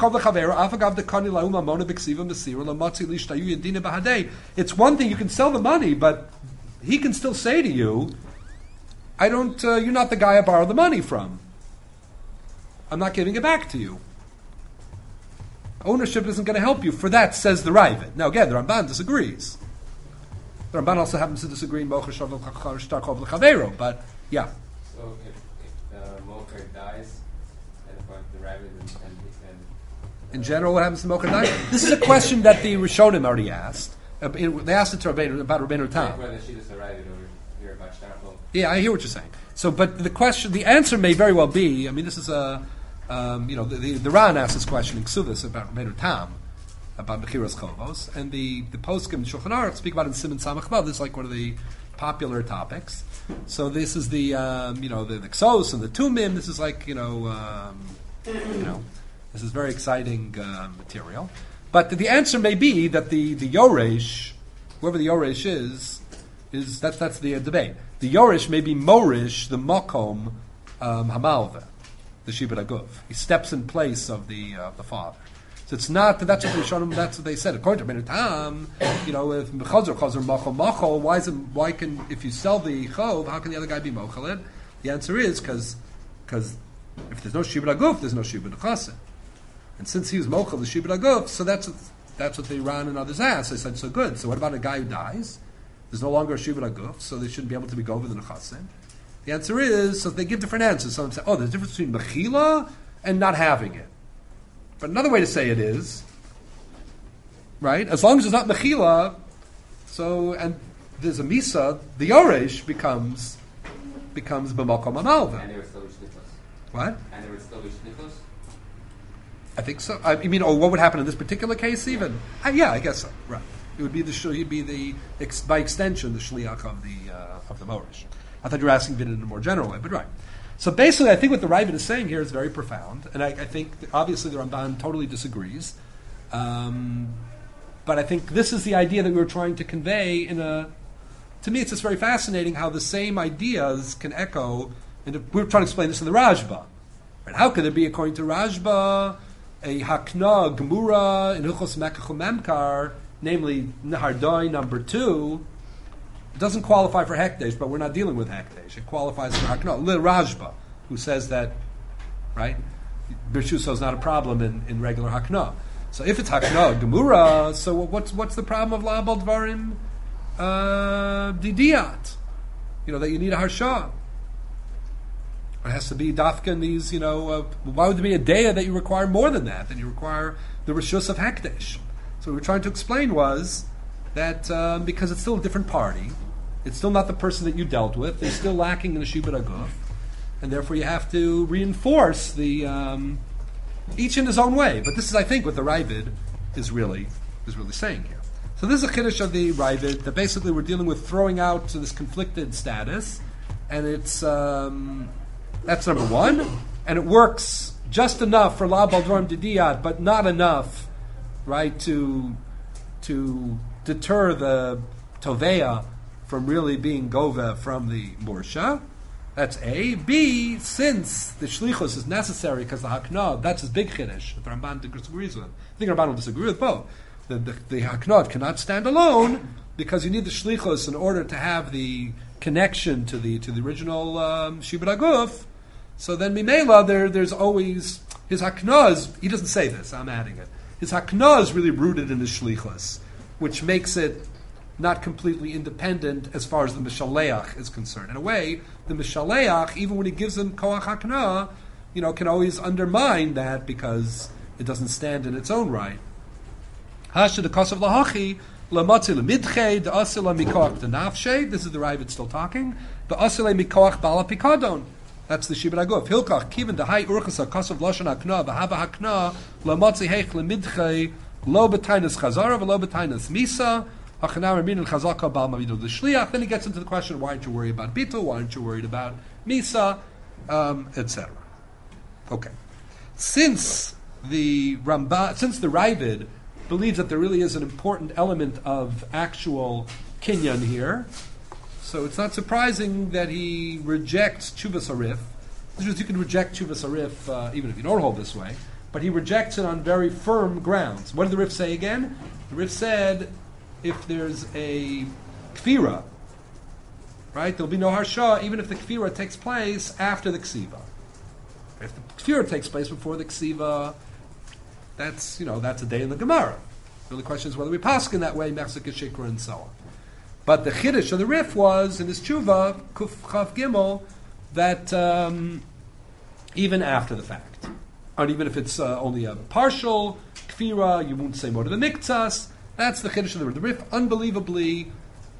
it's one thing you can sell the money, but he can still say to you, you're not the guy I borrowed the money from. I'm not giving it back to you. Ownership isn't going to help you. For that, says the Ravid. Now again, the Ramban disagrees. The Ramban also happens to disagree in Mocher Shtar L'Chavero, but yeah. So if Mocher dies, and the Ravid in general, what happens to Mocher dies? This is a question that the Rishonim already asked. They asked it to about Rabbeinu Tam. Whether she just arrived over here about Shtar. Yeah, I hear what you're saying. So, but the answer may very well be. I mean, this is a. The Ran asked this question in Ksuvas about Rabbeinu Tam, about Mechiras Chovos, and the poskim in Shulchan Aruch speak about it in Siman Samach Vav. This is like one of the popular topics. So this is the Ksos and the Tumim. This is like this is very exciting material. But the answer may be that the Yoresh, whoever the Yoresh is that's the debate. The Yoresh may be Morish, the Mokom Hamalva, the Shibud Aguf. He steps in place of the father. So it's not that's what they said. According to Rabbeinu Tam, if Mechazer Machol Machol, why can if you sell the Chov, how can the other guy be Mochalit? The answer is because if there's no Shibud Aguf, there's no Shibud Chasen. And since he was Mochel the Shibud Aguf, so that's what the Iran and others asked. They said, so good. So what about a guy who dies? There's no longer a Shibud Aguf, so they shouldn't be able to be Gover than a Chasen. The answer is, so they give different answers. Some say, there's a difference between Mechila and not having it. But another way to say it is, right, as long as it's not Mechila, and there's a Misa, the Yoresh becomes B'makom Amalva. And there would still be Shlichos. What? And there would still be Shlichos? I think so. You mean, what would happen in this particular case even? Yeah, I guess so. Right. It would be he'd be by extension, the Shliach of the Morish. I thought you were asking it in a more general way, but right. So basically, I think what the Ravid is saying here is very profound, and I think obviously the Ramban totally disagrees. But I think this is the idea that we were trying to convey to me it's just very fascinating how the same ideas can echo, and we were trying to explain this in the Rajba. Right? How could there be, according to Rajba, a Hakna Gemura in Hilchos Mekach Memkar, namely Nahardoi number 2, it doesn't qualify for Hekdesh, but we're not dealing with Hekdesh. It qualifies for Hakna. The Rajba, who says that, right, Birshuso is not a problem in regular Hakna. So if it's Hakna Gemura, so what's the problem of Labal Dvarim Didiat? That you need a Harsha. It has to be Dafka in these, why would there be a Deya that you require more than that? That you require the Rishus of Hekdesh. So what we're trying to explain was that because it's still a different party, it's still not the person that you dealt with, they're still lacking in the Shibud Aguf, and therefore you have to reinforce the each in his own way. But this is, I think, what the Ravid is really saying here. So this is a Kiddush of the Ravid, that basically we're dealing with throwing out to this conflicted status, and it's that's number one, and it works just enough for La Baldroim Didiyat, but not enough, right, to deter the Toveya from really being Gova from the Mursha. That's A. B, since the Shlichus is necessary because the Haknah, that's his big Chiddush, that the Ramban disagrees with. I think the Ramban will disagree with both. The Haknah cannot stand alone because you need the Shlichus in order to have the connection to the original Shibud Aguf. So then Mimela, there's always his Haknah. He doesn't say this. I'm adding it. His Haknah is really rooted in his Shlichus, which makes it not completely independent as far as the Mishaleach is concerned. In a way, the Mishaleach, even when he gives him Koach Haknah, can always undermine that because it doesn't stand in its own right. Hasha the Kosav Lahachi, Lamatzi Lemidche, the Asila Mikoach the Nafshe, this is the Ravid still talking, the Asila Mikoach Bala Pikadon. That's the Shibud Aguf. Hilkach, Kivin, the Hai Urchasa, Kosav Lashon Haknah, Vahava Haknah, Lamatzi Hech Lemidche, Lo Betainas Chazara, Lo Betainas Misa, then he gets into the question, why aren't you worried about Bitul? Why aren't you worried about Misa? Etc. Okay. Since the Ravid believes that there really is an important element of actual kinyan here, so it's not surprising that he rejects Chuvas Arif. You can reject Chuvas Arif even if you don't hold this way, but he rejects it on very firm grounds. What did the Rif say again? The Rif said, if there's a kfira, right, there'll be no harsha even if the kfira takes place after the ksiva. If the kfira takes place before the ksiva, that's a day in the Gemara. The only question is whether we paskin that way, mechzik shikra and so on. But the chiddush of the Rif was in his tshuva kuf chav gimel that even after the fact, and even if it's only a partial kfira, you won't say more to the miktsas. That's the Chiddush of the Rif. Unbelievably,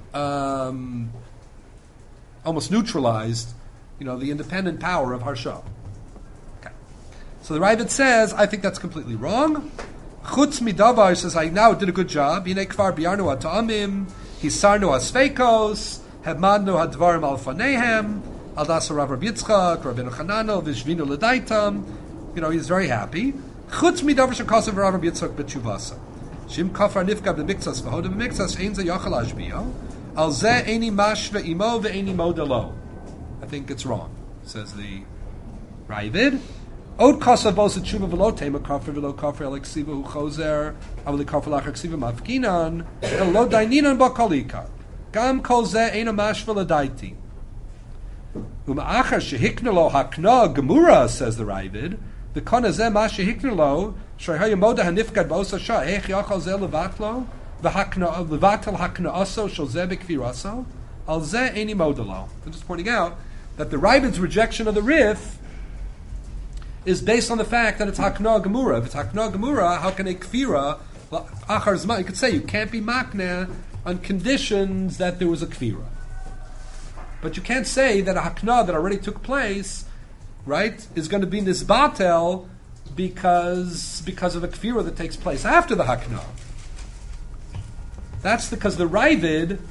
almost neutralized, the independent power of Harsha. Okay. So the Ravid says, I think that's completely wrong. Chutz midavar says, I now did a good job. Hinei kvar biarnu ha'ta'amim, hisarnu ha'sveikos, hebmadnu ha'dvarim al-fanehem, al-dasa Rav Yitzchak, Rabbeinu Chananel, vishvinu l'daitam. He's very happy. Chutz midavar shekasav Rav Yitzchak b'tshuvasa. Shim kafar nifka b'miktsas v'hoda b'miktsas ein ze yachal ashbiyo al ze eini mash ve'imo ve'eini modelo. I think it's wrong, says the Ravid. Od kasav bos tshuva v'lo tema kafar v'lo kafar el ksiva hu chozer avli kafar lachar ksiva mafkinan el lo daininan b'kolika gam kol ze eino mash v'ladaiti u'ma'achar shehikna lo hakna gemura, says the Ravid. The kana ze mash shehikna lo Shreihaya moda hanifkad ba'osa shah hech yachal ze levatlo v'hakna levatel hakna aso shel ze b'kviraso al ze eni modalo. I'm just pointing out that the Ravid's rejection of the Rif is based on the fact that it's hakna gemura. If it's hakna gemura, how can a kfira achar zman? You could say you can't be makna on conditions that there was a kfira, but you can't say that a hakna that already took place, right, is going to be nisbatel because of a kfira that takes place after the hakna. That's because the Ravid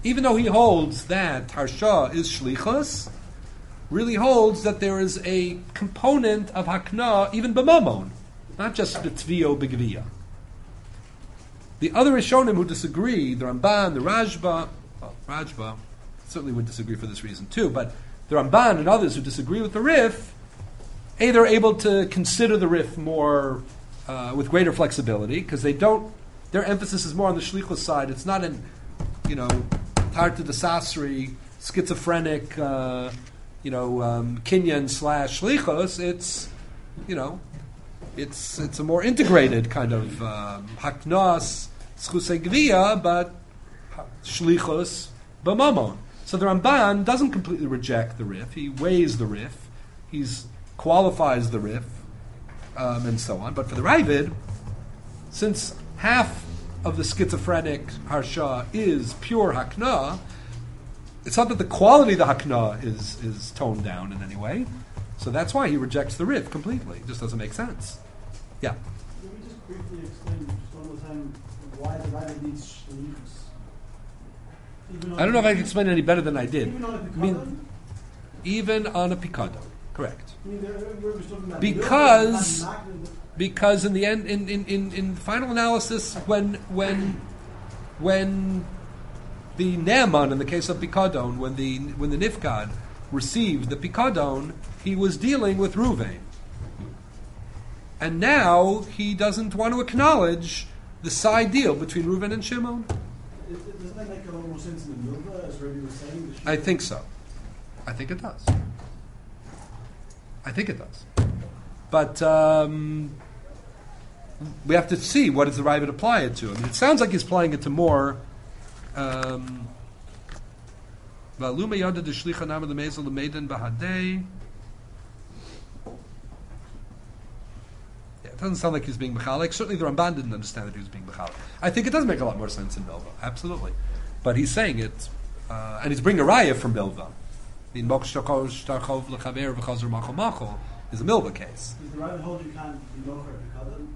even though he holds that Harsha is Shlichus, really holds that there is a component of Hakna even b'mamon, not just b'tvio b'gviya. The other Rishonim who disagree, the Ramban, the Rajba certainly would disagree for this reason too, but the Ramban and others who disagree with the Rif, they're able to consider the Rif more with greater flexibility, because their emphasis is more on the Shlichus side. It's not in, Tarta de Sasri, schizophrenic, Kinyan / Shlichus. It's a more integrated kind of Haknas, Schusei Gviya, but Shlichus b'mamon. So the Ramban doesn't completely reject the Rif. He weighs the Rif. He qualifies the Rif, and so on. But for the Ravid, since half of the schizophrenic Harsha is pure Hakna, it's not that the quality of the Hakna is toned down in any way. So that's why he rejects the Rif completely. It just doesn't make sense. Yeah? Can we just briefly explain, just one more time, why the Ravid needs Shlichus? I don't know if I can explain it any better than I did. Even on a Pikadon? Even on a Pikadon, correct. Because Because in the end, in final analysis, when the Naaman, in the case of Pikadon, when the Nifkad received the Pikadon, he was dealing with Ruvain. And now he doesn't want to acknowledge the side deal between Reuven and Shimon. Doesn't that make a lot more sense in the Milva, as Rebbe was saying? I think so. I think it does. But we have to see what does the Ravid apply it to. I mean, it sounds like he's applying it to more. It doesn't sound like he's being mechalik. Certainly the Ramban didn't understand that he was being mechalik. I think it does make a lot more sense in Milva, absolutely. But he's saying it, and he's bringing a raya from Milva. In Mokshtakov Shtarchov Lechaver V'Chazer Machol Machol is a Milva case. Does the Ravid hold you can't be lower Pikadon?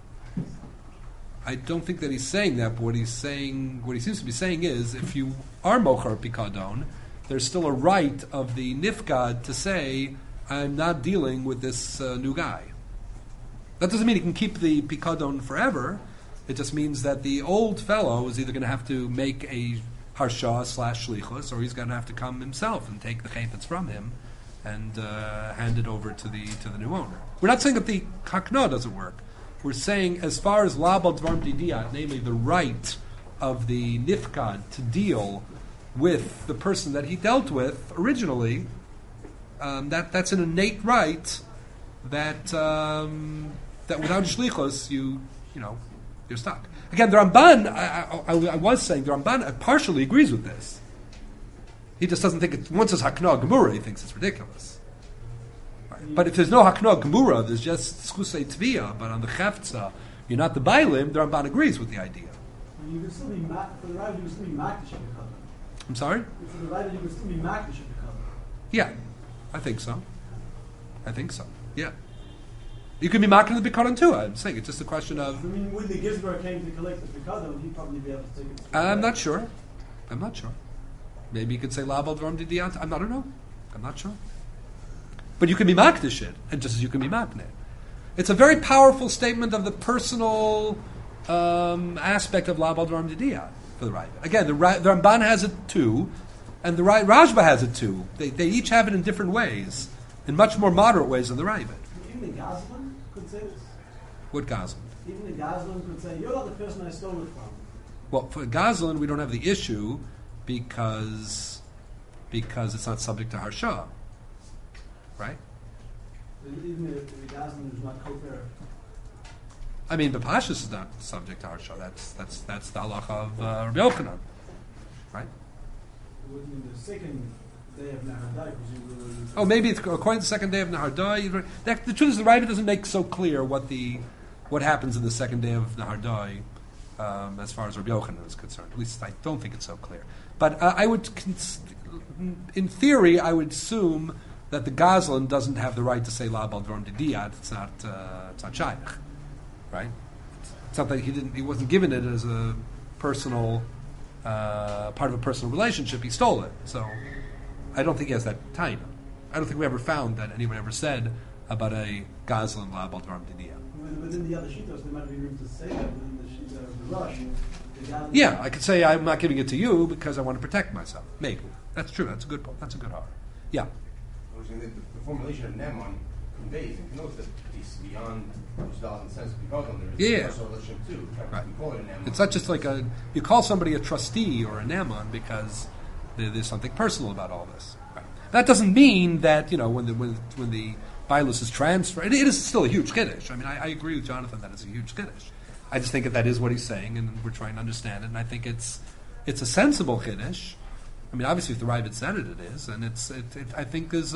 I don't think that he's saying that, but what he seems to be saying is, if you are Mochar Pikadon, there's still a right of the Nifkad to say, I'm not dealing with this new guy. That doesn't mean he can keep the Pikadon forever. It just means that the old fellow is either going to have to make a Harsha / Shlichus, or he's going to have to come himself and take the chaypetz from him and hand it over to the new owner. We're not saying that the Hakna doesn't work. We're saying, as far as Labal Dvarm Didiyat, namely the right of the Nifkad to deal with the person that he dealt with originally, that's an innate right that that without Shlichus, you're stuck. Again, the Ramban, I was saying, the Ramban partially agrees with this. He just doesn't think it, once it's Hakna Gemura, he thinks it's ridiculous. Right. But if there's no Hakna Gemura, there's just Schusei Tviyah, but on the Chefza, you're not the Bailim, the Ramban agrees with the idea. You can still be for the Ravid, you can still be Makdish Pikadon. I'm sorry? For the Ravid, you can still be Makdish Pikadon. Yeah, I think so. Yeah. You can be marking the Pikadon too. I'm saying it's just a question of. I mean, when the Gizbar came to collect the Pikadon, he'd probably be able to take it. I'm not sure. Maybe you could say Labal Dvarim Didiyat. I don't know. I'm not sure. But you can be Makdish it, and just as you can be Makne. It's a very powerful statement of the personal aspect of Labal Dvarim Didiyat for the Ravid. Again, the Ramban has it too, and the Rajba has it too. They each have it in different ways, in much more moderate ways than the Ravid. Even the Gazlan could say this. What Gazlan? Even the Gazlan could say, "You're not the person I stole it from." Well, for Gazlan, we don't have the issue because it's not subject to Harsha, right? Even the Gazlan is not kofar. I mean, Bapashas is not subject to Harsha. That's the halacha of Rabbi Yochanan, right? In the second day of Nahardai, presumably. Oh, maybe it's according to the second day of Nahardai. The truth is, the Ravid doesn't make so clear what happens in the second day of Nahardai as far as Rabbi Yochanan is concerned. At least I don't think it's so clear. But in theory, I would assume that the Gazlan doesn't have the right to say Labal Dvarim Didiyat. It's not shaykh, right? It's not that he wasn't given it as a personal part of a personal relationship, he stole it. So I don't think he has that taina. I don't think we ever found that anyone ever said about a gazlan la bal dvarim didia. Within the other shitos, there might be room to say that within the shita of the rush. Yeah, I could say I'm not giving it to you because I want to protect myself. Maybe that's true. That's a good point. That's a good heart. Yeah. The formulation of Neman conveys and connotes that it's beyond those dollars and cents because there is a personal relationship too. Right. We call it a Neman. It's not just like you call somebody a trustee or a Neman because there's something personal about all this. Right. That doesn't mean that when the Bailus is transferred, it is still a huge kiddush. I mean, I agree with Jonathan that it's a huge kiddush. I just think that is what he's saying, and we're trying to understand it. And I think it's a sensible kiddush. I mean, obviously, if the Ravid said it, it is, and I think there's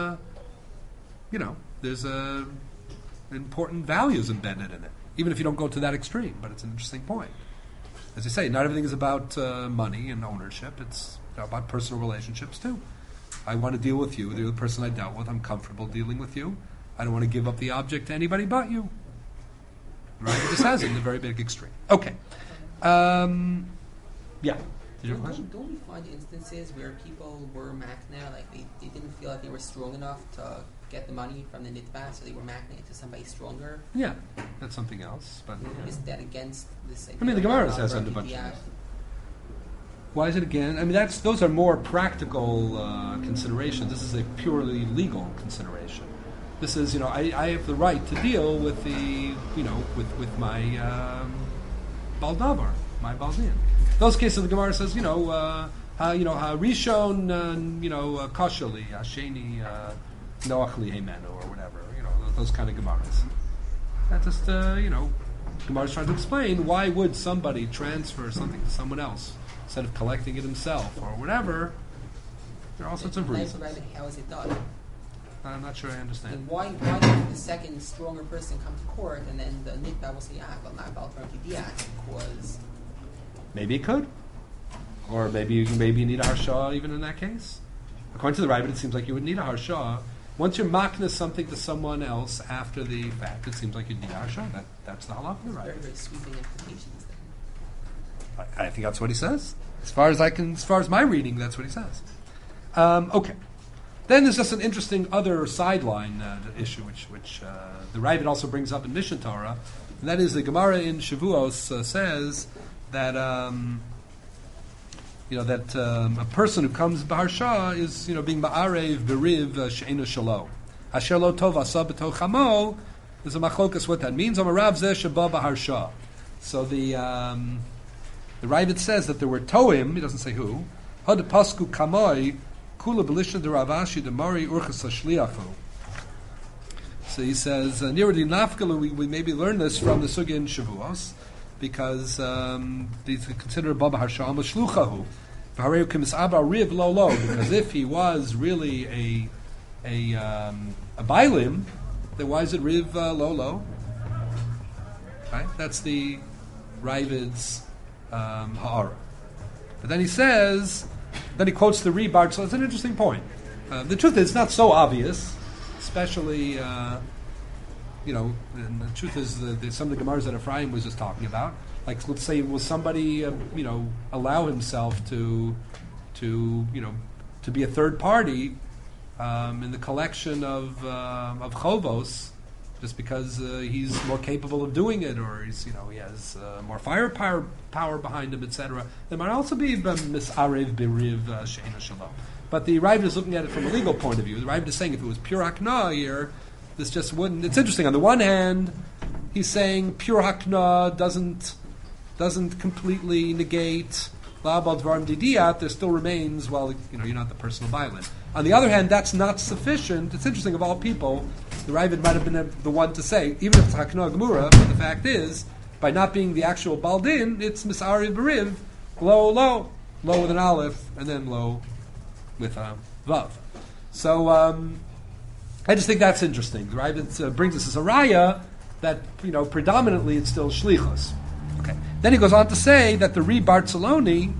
important values embedded in it, even if you don't go to that extreme. But it's an interesting point. As you say, not everything is about money and ownership. It's about personal relationships too. I want to deal with you. You're the person I dealt with. I'm comfortable dealing with you. I don't want to give up the object to anybody but you. Right? It just has it in a very big extreme. Okay. Yeah. Did you have a question? Don't we find instances where people were makna, like they didn't feel like they were strong enough to get the money from the nitba, so they were makna to somebody stronger? Yeah, that's something else. But is that against this? I mean, the Gemara says under a bunch of this. Why is it again? I mean, those are more practical considerations. This is a purely legal consideration. This is, I have the right to deal with with my baldavar, my baldin. Those cases, the Gemara says, Rishon, Koshali, Hasheni, Noachli, Heimenu, or whatever. Those kind of Gemaras. That just, Gemara's trying to explain why would somebody transfer something to someone else instead of collecting it himself or whatever. There are all sorts of reasons. How is it done? I'm not sure I understand. And why did the second stronger person come to court and then the nitba will say, because... Maybe it could. Or maybe you need a harsha even in that case. According to the Ravid, it seems like you would need a harsha. Once you're makna something to someone else after the fact, it seems like you'd need a harsha. That's the halakha of the Ravid. Very, very sweeping implications then. I think that's what he says. As far as my reading, that's what he says. Okay. Then there's just an interesting other sideline issue, which the Ravid also brings up in Mishnah Torah, and that is the Gemara in Shavuos says that a person who comes b'harsha is being ba'arev b'riv she'enu shalo. Asher lo tov asa b'toch chamo. There's a machlokas what that means. Amarav zeh sheba b'harsha. So the Ravid says that there were toim. He doesn't say who. Had pasku kamoi. So he says, Niradi Nafkalu, we maybe learn this from the Sugya in Shavuos, because these consider Baba Harsham a Shluchahu. Because if he was really a Bailim, then why is it Riv Lolo? Right? That's the Ravid's Ha'ara. But then he says, then he quotes the Rebart, so it's an interesting point. The truth is, it's not so obvious, especially, and the truth is, some of the Gemaras that Ephraim was just talking about. Like, let's say, will somebody, allow himself to be a third party in the collection of chovos, just because he's more capable of doing it, or he has more firepower behind him, etc. There might also be misarev beriv she'ena shalom. But the Ravid is looking at it from a legal point of view. The Ravid is saying if it was pure hakna here, this just wouldn't. It's interesting. On the one hand, he's saying pure hakna doesn't completely negate la'abal dvarim didiyat. There still remains you're not the personal violent. On the other hand, that's not sufficient. It's interesting, of all people, the Ravid might have been the one to say, even if it's Hakna Gemura, but the fact is, by not being the actual Baldin, it's Misari Beriv, low with an aleph, and then low with a vav. So, I just think that's interesting. The Ravid brings us as a raya that, predominantly it's still Shlichus. Okay. Then he goes on to say that the Re Barceloni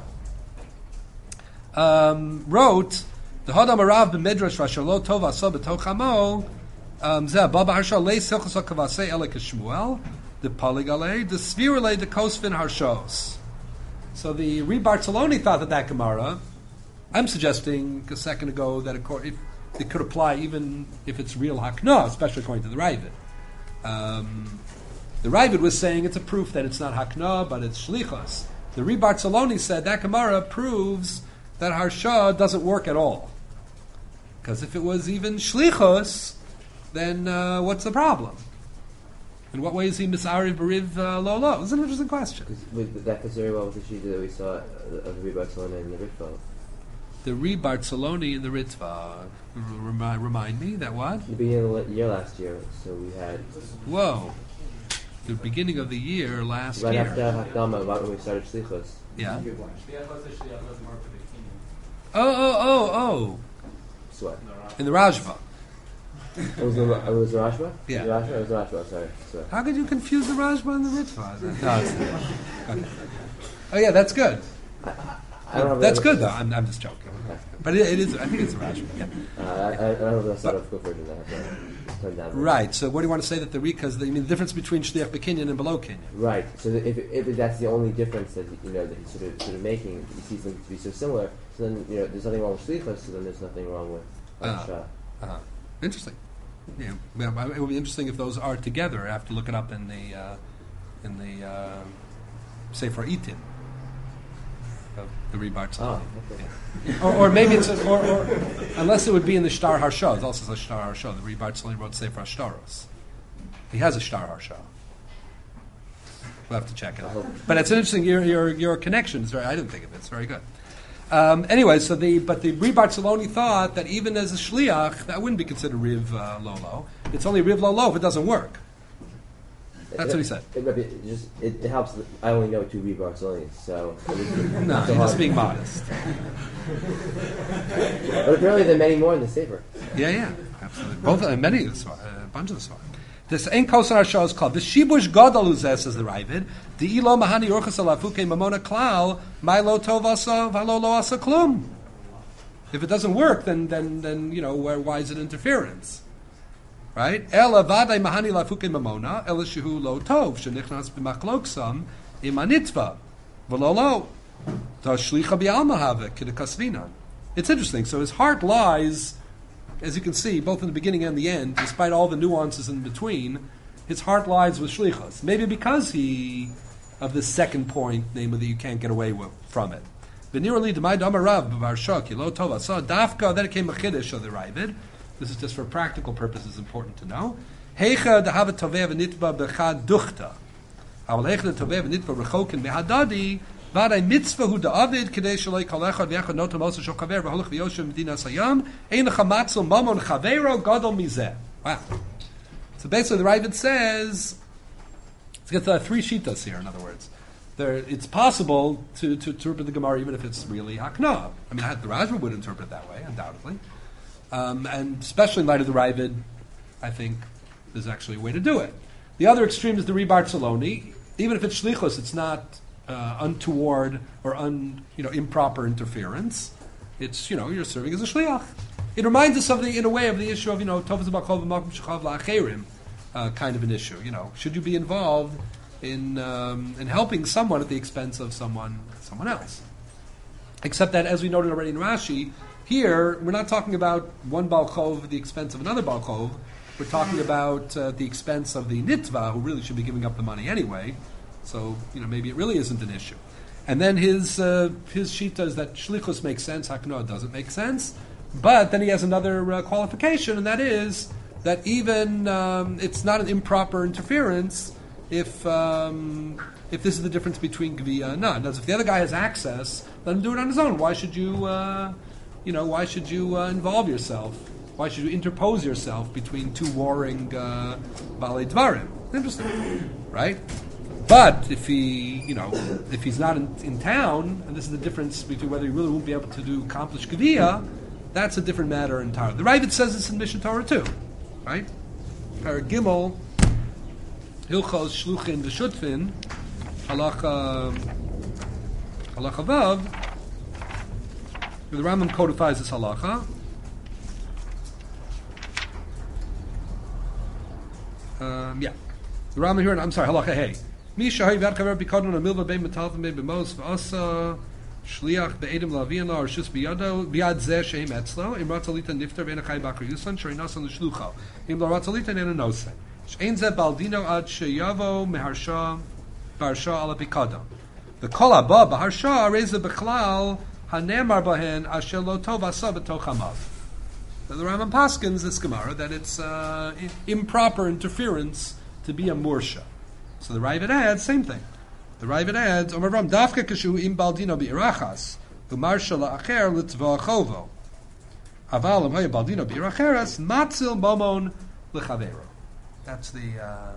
wrote, the Hadam Arav b'Midrash Rashalo Tov Asa b'Toch Hamo Zeh Baba Harsha Le Silchus HaKavasei Elek Shmuel the Paligale the Svirale the Kosvin Harshos. So the Re Barceloni thought that Gemara. I'm suggesting a second ago that it could apply even if it's real hakna, especially according to the Ravid. The Ravid was saying it's a proof that it's not hakna, but it's shlichus. The Re Barceloni said that Gemara proves that harsha doesn't work at all. Because if it was even shlichus, then what's the problem? In what way is he misariv beriv lolo? It's an interesting question. That fits very well with the shita that we saw of the Re Barcelona and the Ritva. The Re Barceloni and the Ritva. Remind me that what? The beginning of the year last year, so we had. Whoa. The beginning of the year last right year. Right after Hakdama, about when we started Shlichus. Yeah. Oh. What? In the Rajva. It was the Rashba? Yeah. It was the Rashba, sorry. How could you confuse the Rajba and the Ritva? No, okay. Oh yeah, that's good. That's good though. I'm just joking. Okay. But it is. I think it's the Rajba. Yeah. I don't know if that's not a good version. Right. So what do you want to say that the because the difference between shliach b'kinyan and below kinyan? Right. So if that's the only difference that that he's sort of making, he sees them to be so similar. So then there's nothing wrong with shlichus. So then there's nothing wrong with Interesting. Yeah, it would be interesting if those are together. I have to look it up in the Sefer Itim of the Re Barcelona. Oh, okay. Yeah. or maybe it's or unless it would be in the Shtar Harsha. It's also a Shtar Harsha. The Re Barcelona wrote Sefer Hashtaros. He has a Shtar Harsha. We'll have to check it out. But it's interesting. Your connection is very. I didn't think of it. It's very good. Anyway, but the Re Barceloni thought that even as a shliach, that wouldn't be considered riv lolo. It's only riv lolo if it doesn't work. That's what he said. It helps. I only know 2 Re Barcelonis, so no, you're just being modest. But apparently there are many more in the Sefer. Yeah, absolutely. Both many of the a bunch of the Svar. This Ein Kosar Harsha is called the Shibush Gadol Uzeh, says the Ravid. The Ilo Mahani Orchas Alafuke Mamona Klal Milo Tovasa Valolo Asa Klum. If it doesn't work, then why is it interference? Right? Ela Vadai Mahani Lafuke Mamona Ela Shehu Lo Tov Shenichnas B'Machloksam Imanitva Valolo Tashlicha Bi'alma Have Kidakasvina. It's interesting. So his heart lies, as you can see, both in the beginning and the end, despite all the nuances in between, his heart lies with shlichus. Maybe because of this second point, namely that you can't get away from it. V'nirali d'may damar Rav b'varshak yilo tov asa dafka. Then it came a chiddush of the Ravid. This is just for practical purposes important to know. Heicha dehava toveh v'nitba b'chad duchta. Awal heicha toveh v'nitba rechokin behadadi. Vaday mitzvah hu da'avid k'dei shalei kalechad v'yachad notam osa shal chaver v'holach v'yoshem medina sayam ein lecha mamon chavero gadol mizeh. Wow. So basically the Ravid says, let's get 3 shitas here, in other words. It's possible to interpret the Gemara even if it's really hakna. I mean, the Rajva would interpret it that way, undoubtedly. And especially in light of the Ravid, I think there's actually a way to do it. The other extreme is the Re Barceloni. Even if it's shlichus, it's not untoward or improper interference. It's you're serving as a shliach. It reminds us in a way of the issue of tovas b'chol v'makom shechav la'acherim kind of an issue. Should you be involved in helping someone at the expense of someone else? Except that, as we noted already in Rashi, here we're not talking about one Baal Chov at the expense of another Baal Chov. We're talking about the expense of the nitva, who really should be giving up the money anyway. So maybe it really isn't an issue. And then his shita is that shlichus makes sense, hakna doesn't make sense. But then he has another qualification, and that is that even it's not an improper interference if this is the difference between gviya and none. If the other guy has access, let him do it on his own. Why should you involve yourself? Why should you interpose yourself between 2 warring balei dvarim? Interesting, right? But if he's not in town, and this is the difference between whether he really won't be able to accomplish gviya, that's a different matter entirely. The Ravid says this in Mishnah Torah too, right? Parag Gimel, Hilchos Shluchin V'Shutfin, Halacha Vav. The Rambam codifies this halacha. The Rambam here, halacha hey. Misha Hayvad Kaver Bikadon a Milva Be Metalvim Be Bemos Vasa Shliach Be'edim Lavian or Shus Biyado Biyad Zeh Sheim Etzlo Im Ratzalita Nifter Ve'en Achai Bakar Yusan Shari Nasan L'Shlucha Im La Ratzalita Nena Nosen Shein Zeh Baldino Ad Sheyavo Meharsha Barsha Ala Bikadon The Kol Abba Baharsha Reza Bechlal Hanemar Bahen Asher Lo Tov Asa B'toch Hamav. The Rambam paskins this Gemara that it's improper interference to be a mursha. So the Ravid adds same thing. The Ravid adds Omer Ram Dafka Kashu Im Baldino Bi'irachas Umarsha La'acher Litzva Chovo Aval Im Haya Baldino Bi'iracheres Matzil Momon L'Chavero. That's the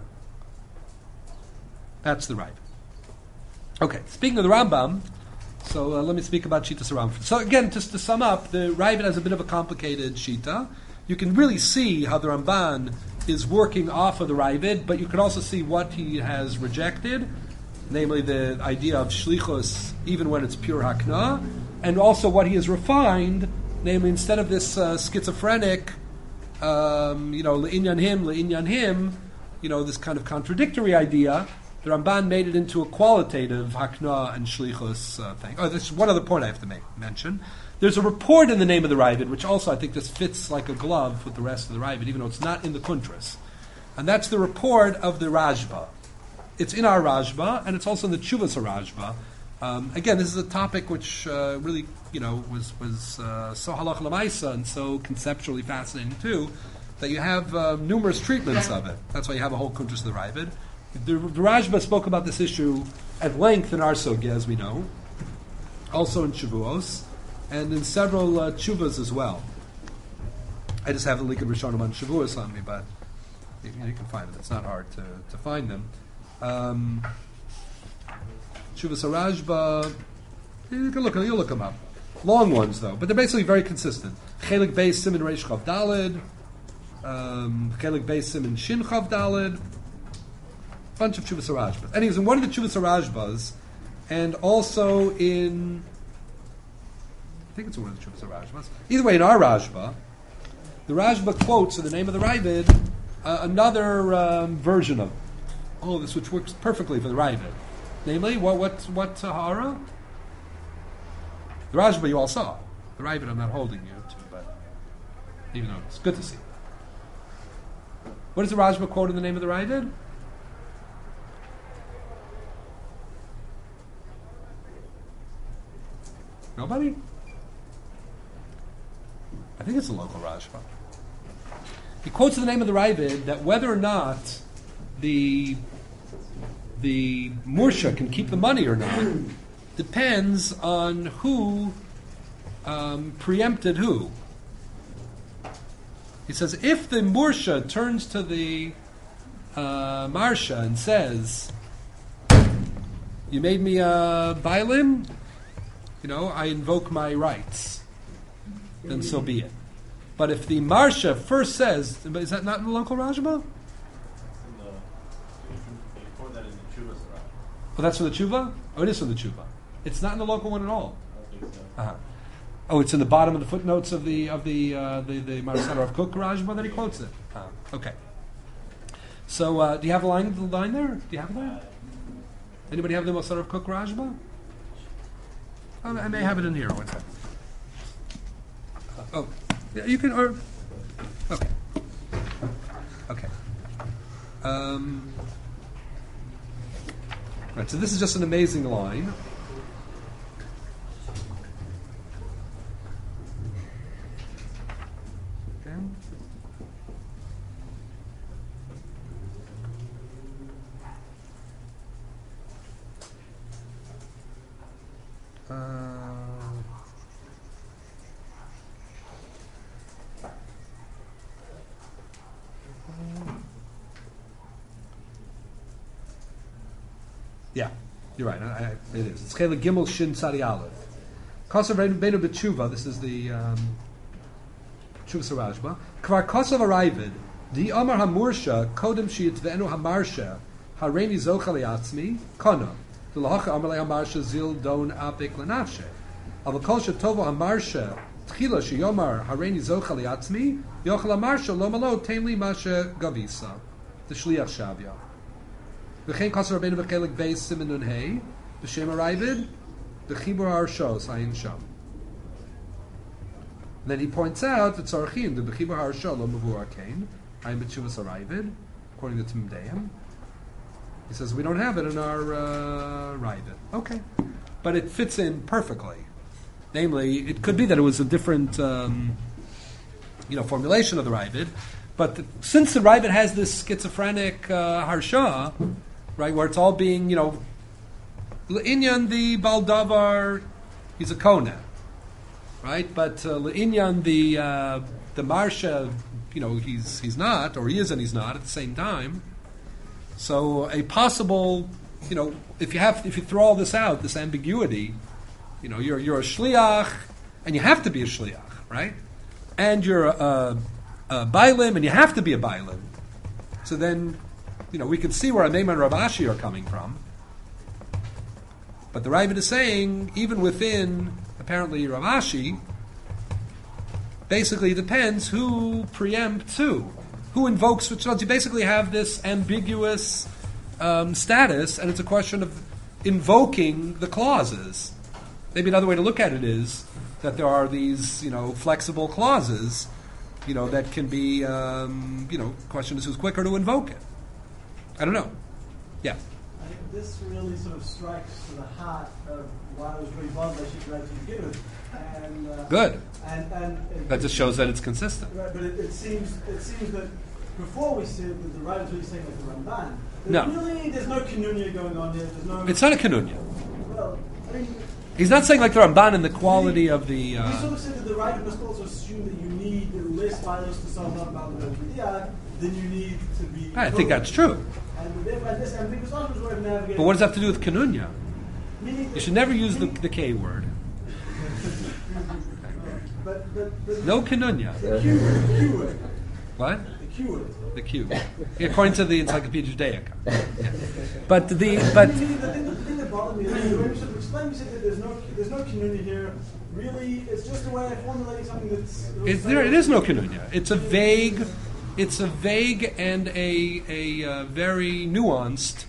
Ravid. Okay, speaking of the Rambam, so let me speak about Shitas Rambam. So again, just to sum up, the Ravid has a bit of a complicated Shita. You can really see how the Ramban is working off of the Ravid, but you can also see what he has rejected, namely the idea of Shlichus, even when it's pure Hakna, and also what he has refined, namely instead of this schizophrenic, le'inyan him, this kind of contradictory idea. The Ramban made it into a qualitative Hakna and Shlichus thing. Oh, there's one other point I have to mention. There's a report in the name of the Ravid, which also I think just fits like a glove with the rest of the Ravid, even though it's not in the Kuntras. And that's the report of the Rajba. It's in our Rajba, and it's also in the Chuvas Rajba. Again, this is a topic which really, was so halach l'maisa and so conceptually fascinating too, that you have numerous treatments of it. That's why you have a whole Kuntras of the Ravid. The Rajba spoke about this issue at length in our Sugya, as we know, also in Shavuos, and in several Chuvas as well. I just have the Likud Rishonim on Shavuos on me, but you can find them. It's not hard to find them. Chuvas Rajba, you'll look them up. Long ones, though, but they're basically very consistent. Chelik Beis Simin Reish Chav Daled, Chelik Beis Simin Shin Chav Daled, bunch of Chuvas Rajbas. Anyways, in one of the Chuvas Rajbas, and also in, I think it's one of the Chuvas Rajbas. Either way, in our Rajba, the Rajba quotes in the name of the Ravid another version of all of this, which works perfectly for the Ravid. Namely, what Tahara? The Rajba you all saw. The Ravid I'm not holding you to, but even though it's good to see. What does the Rajba quote in the name of the Ravid? Nobody? I think it's a local Rajba. He quotes in the name of the Ravid that whether or not the Mursha can keep the money or not depends on who preempted who. He says if the Mursha turns to the Marsha and says, "You made me a Bailim, I invoke my rights," then so be it. But if the Marsha first says, is that not in the local Rajba? Oh, that's for the Tshuva? Oh, it is for the Tshuva. It's not in the local one at all. I don't think so. Uh-huh. Oh, it's in the bottom of the footnotes of the Marsha of Cook Rajba that he quotes it. Okay. So, do you have the line there? Do you have it there? Anybody have the Marsha of Cook Rajba? Oh, I may have it in here. One second. Oh, yeah, you can. Or okay. Right. So this is just an amazing line. Okay. Yeah, you're right. It is. It's Chela Gimel Shin Tzadi Aleph. Kosav Beinu B'Tshuva. This is the Tshuva Sarajba. Kvar Kosav Aravid. Di Amar Hamursha Kodem Shiyitvenu Hamarsha Hareini Zocha Liatzmi Kana. The Lahacha Amar Hamarsha Zil Don Apik Lenafshe. Avakol Shetovo Hamarsha Tchila Shiyomar Hareini Zocha Liatzmi Yochel Hamarsha Lomalo Taimli Masha Gavisa. The Shliach Shavya. V'chein Chasar Rabbeinu v'chelik beis simin nun hey b'shem haravid v'chibur harshos ayin sham. Then he points out that Tzarchim the b'chibur harshos lo mavur arkein ayin b'tshuvas haravid according to Timdeim. He says we don't have it in our Ravid. Okay, but it fits in perfectly. Namely, it could be that it was a different, formulation of the Ravid, but since the Ravid has this schizophrenic harsha, right, where it's all being, Le'inyan the Baldavar, he's a Kona, right? But Le'inyan the Marsha, he's not, or he is and he's not at the same time. So a possible, if you throw all this out, this ambiguity, you're a shliach, and you have to be a shliach, right? And you're a bailim, and you have to be a bailim. So then, we can see where Amem and Rav Ashi are coming from. But the Ravid is saying, even within, apparently, Rav Ashi, basically it depends who preempts who invokes which. You basically have this ambiguous status, and it's a question of invoking the clauses. Maybe another way to look at it is that there are these, flexible clauses, that can be, question is who's quicker to invoke it. I don't know. Yeah. I think this really sort of strikes to the heart of why I was very bothered I should write to begin with. And, good. And that just shows that it's consistent. Right, but it seems that before we said that the writer's really saying like the Ramban, there's no Kinunya going on here. There's no. It's not a Kinunya. Well, I mean. He's not saying like the Ramban in the quality of the. We sort of said that the writer must also assume that you need less violence to solve up about the Mediyah than you need to be. I think that's true. And this ambiguous argument is where navigating. But what does that have to do with Kinunya? You should never use the K word. But no Kinunya. The Q word. What? The Q word. The Q. According to the Encyclopedia Judaica. But the thing that bothered me is when you sort of explain, you said that there's no Kinunya here. Really, it's just a way of formulating something that's. It is no Kinunya. It's a vague and a very nuanced.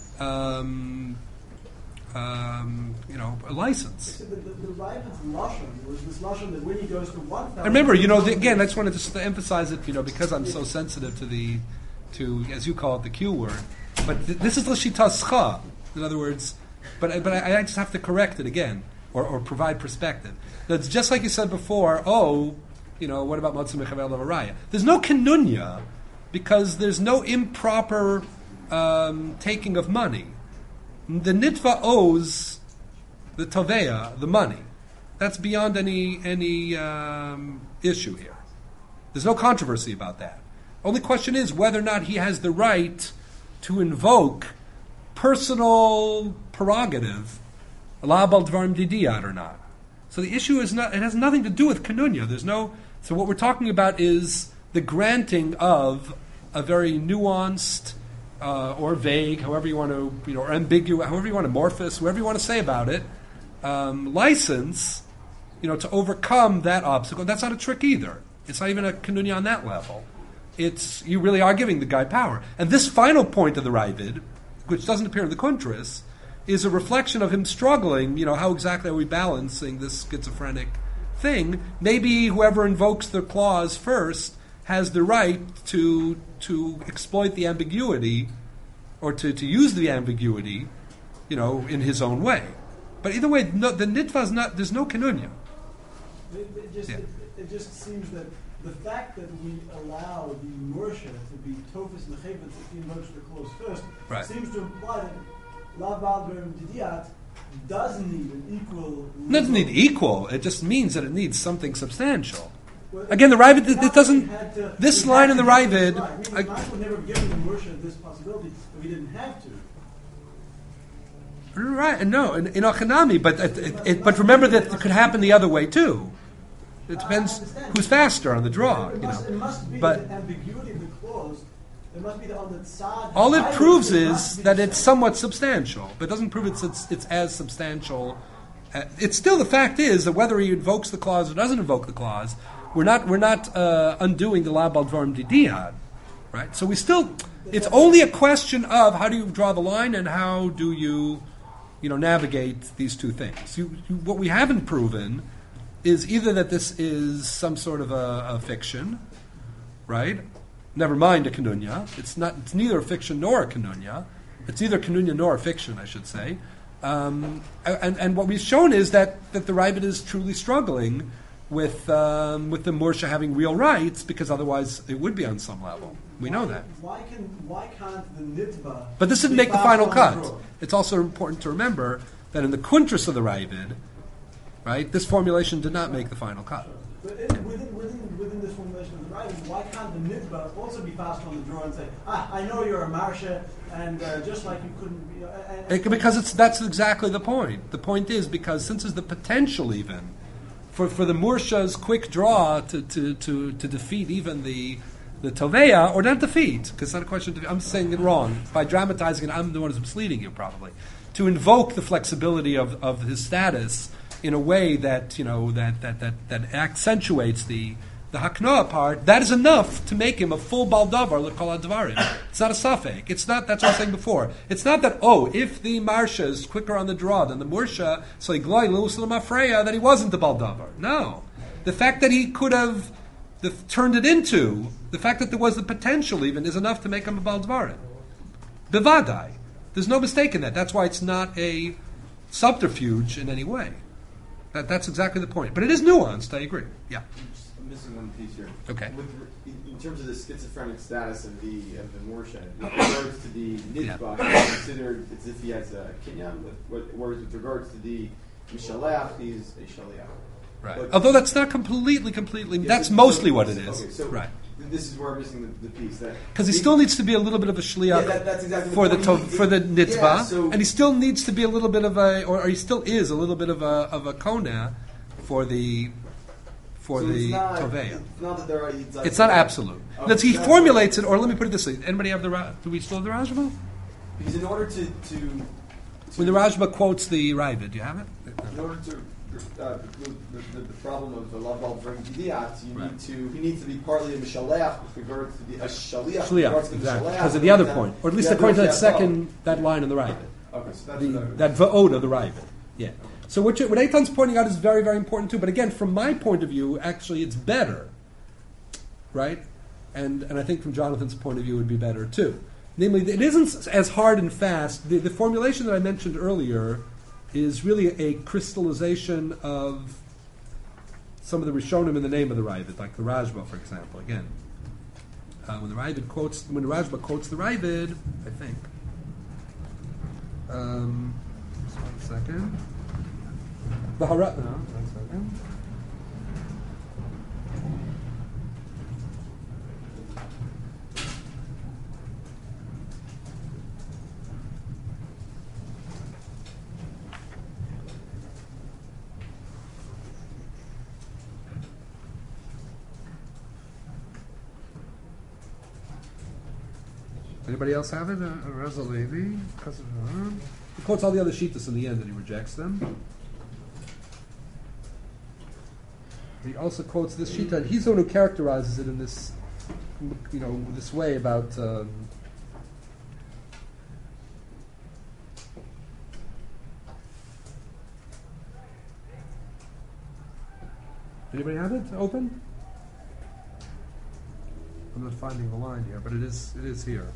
A license. The Ravid's lashon was this lashon that when he goes to 1,000. I remember, again, I just wanted to emphasize it, because I'm so sensitive to as you call it, the Q word. But this is l'shitascha. In other words, but I just have to correct it again, or provide perspective. That's just like you said before. What about Motzi Mechavel of Araya? There's no Kinunya because there's no improper taking of money. The Nitva owes the Toveya the money. That's beyond any issue here. There's no controversy about that. Only question is whether or not he has the right to invoke personal prerogative, la bal dvarim didiyad or not. So the issue is not. It has nothing to do with Kinunya. So what we're talking about is the granting of a very nuanced. Or vague, however you want to, or ambiguous, however you want to amorphous, whatever you want to say about it, license, to overcome that obstacle. That's not a trick either. It's not even a Kinunya on that level. You really are giving the guy power. And this final point of the Ravid, which doesn't appear in the Kuntris, is a reflection of him struggling, how exactly are we balancing this schizophrenic thing? Maybe whoever invokes the clause first has the right to exploit the ambiguity, or to use the ambiguity, in his own way. But either way, the nitva is not. There's no Kinunya. It just seems that the fact that we allow the Mursha to be Tofis Nechevet if he invokes the clause first seems to imply that La Bal Dvarim Didiyat does need an equal. It doesn't need equal. It just means that it needs something substantial. Again, the Ravid, it doesn't. This line in the Ravid. We would never have given the Mursha this possibility if we didn't have to. Right, no, in Achanami, but remember that it could happen the other way too. It depends who's faster on the draw. It must be but the ambiguity of the clause. It must be on the tzad. All it proves is that it's somewhat substantial, but it doesn't prove it's as substantial. It's still the fact is that whether he invokes the clause or doesn't invoke the clause. We're not undoing the la bal dvarim didiyad. right? So we still, it's only a question of how do you draw the line and how do you navigate these two things. What we haven't proven is either that this is some sort of a fiction, right? Never mind a kanunya. It's neither a fiction nor a kanunya. It's either kanunya nor a fiction, I should say. And what we've shown is that the Ravid is truly struggling with the Mursha having real rights, because otherwise it would be on some level. We know that. Why can't the Nitba... But this didn't make the final cut. It's also important to remember that in the Kuntras of the Ravid, right, this formulation did not make the final cut. But within this formulation of the Ravid, why can't the Nitba also be passed on the draw and say, I know you're a Marsha, and just like you couldn't be... because that's exactly the point. The point is, because since there's the potential even for the Mursha's quick draw to defeat even the Toveya, or not defeat, because it's not a question of, I'm saying it wrong. By dramatizing it, I'm the one who's misleading you probably. To invoke the flexibility of his status in a way that that accentuates the haknoah part, that is enough to make him a full baldavar l'kol hadvarim. It's not a safek. It's not. That's what I was saying before. It's not that if the marsha is quicker on the draw than the mursha, so he gloi l'usul mafreya, that he wasn't the baldavar. No, the fact that he could have turned it into, the fact that there was the potential even, is enough to make him a baldavar. Bevadai. There's no mistake in that. That's why it's not a subterfuge in any way. That's exactly the point. But it is nuanced. I agree. Yeah. I'm missing one piece here. Okay. In terms of the schizophrenic status of the Morsha, with regards to the Nitba, he's considered as if he has a kinyan, whereas with regards to the Mishalach, he's a Shaliach. Right. Although that's not completely. That's mostly what it is. Okay, so right. This is where I'm missing the piece. Because he still needs to be a little bit of a shliach for the nitzvah, and he still needs to be a little bit of or he still is a little bit of a koneh for the toveya. It's not absolute. He formulates it, or let me put it this way: anybody have do we still have the Rashba? Because in order to when the Rashba quotes the Ravid, do you have it? In order to the problem of the lav bring diyat, he needs to be partly a mishalech with regards to the shaliach, exactly, because of the other point, or at least according to that line in the Ravid. Okay, so that va'od of the Ravid. Yeah. So what Eitan's pointing out is very, very important too. But again, from my point of view, actually, it's better, right? And I think from Jonathan's point of view, it would be better too. Namely, it isn't as hard and fast. The formulation that I mentioned earlier is really a crystallization of some of the Rishonim in the name of the Ravid, like the Rashba, for example. Again, when the Rashba quotes the Ravid, I think. Just 1 second. One second. Anybody else have it? Reza Levi. He quotes all the other shittas in the end and he rejects them. He also quotes this shita, and he's the one who characterizes it in this, this way about. Anybody have it open? I'm not finding the line here, but it is here.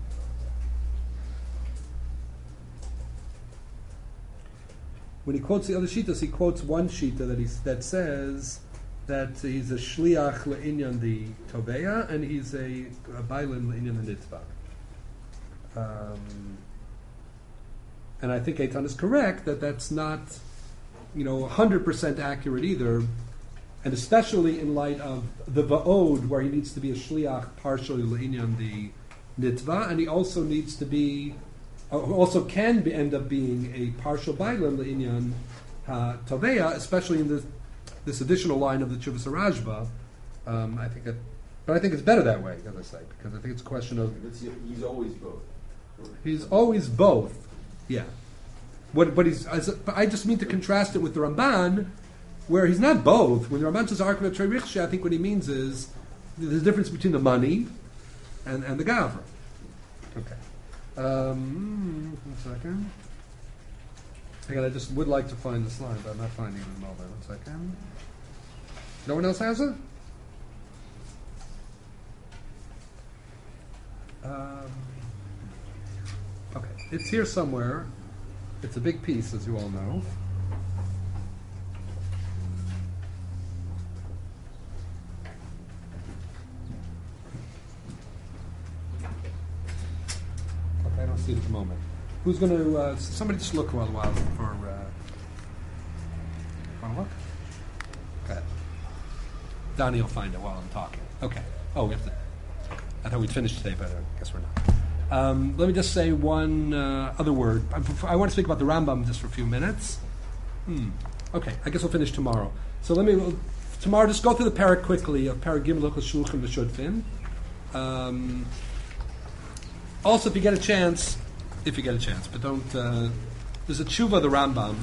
When he quotes the other shitas, he quotes one shita that says that he's a shliach le'inyan the toveya and he's a bailim le'inyan the nitzvah. And I think Eitan is correct that that's not 100% accurate either, and especially in light of the va'od where he needs to be a shliach partially le'inyan the nitzvah, and he also needs to be. End up being a partial bailam le'inyan toveya, especially in this additional line of the Chuvas Rashba. But I think it's better that way, as I say, because I think it's a question of he's always both. He's always both, yeah. I just mean to contrast it with the Ramban, where he's not both. When the Ramban says Arkana Trei Richshe, I think what he means is there's a difference between the money and the Gavra. Okay. 1 second. Again, I just would like to find the slide, but I'm not finding it at the moment. 1 second. No one else has it? Okay, it's here somewhere. It's a big piece, as you all know. Okay, I don't see it at the moment. Who's going to? Somebody just look for a while for. Want to look? Okay. Donnie will find it while I'm talking. Okay. Oh, we have to. I thought we'd finish today, but I guess we're not. Let me just say one other word. I want to speak about the Rambam just for a few minutes. Okay, I guess we'll finish tomorrow. So tomorrow just go through the parak quickly of Parak Gimel Hilchos Shulchan V'Shudfin. Also, if you get a chance, but don't. There's a tshuva of the Rambam.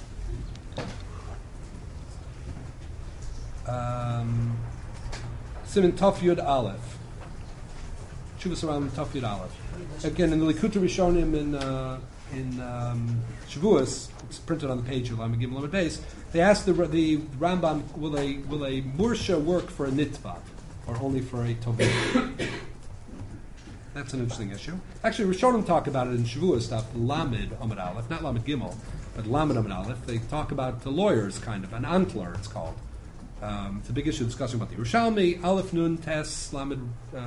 Siman Tov Yud Aleph. Tshuva Saram Tov Yud Aleph. Again, in the Likutei Rishonim in Shavuos, it's printed on the page of Lamed Gimel Lamed Beis. They asked the Rambam, will a mursha work for a nitva or only for a tovah? That's an interesting issue. Actually, Rishonim talk about it in Shavuos stuff. Lamed Amud Aleph, not Lamed Gimel, but Lamed Amud Aleph. They talk about the lawyers, kind of an antler. It's called. It's a big issue discussing about the Yerushalmi, Aleph Nun Tes Lamed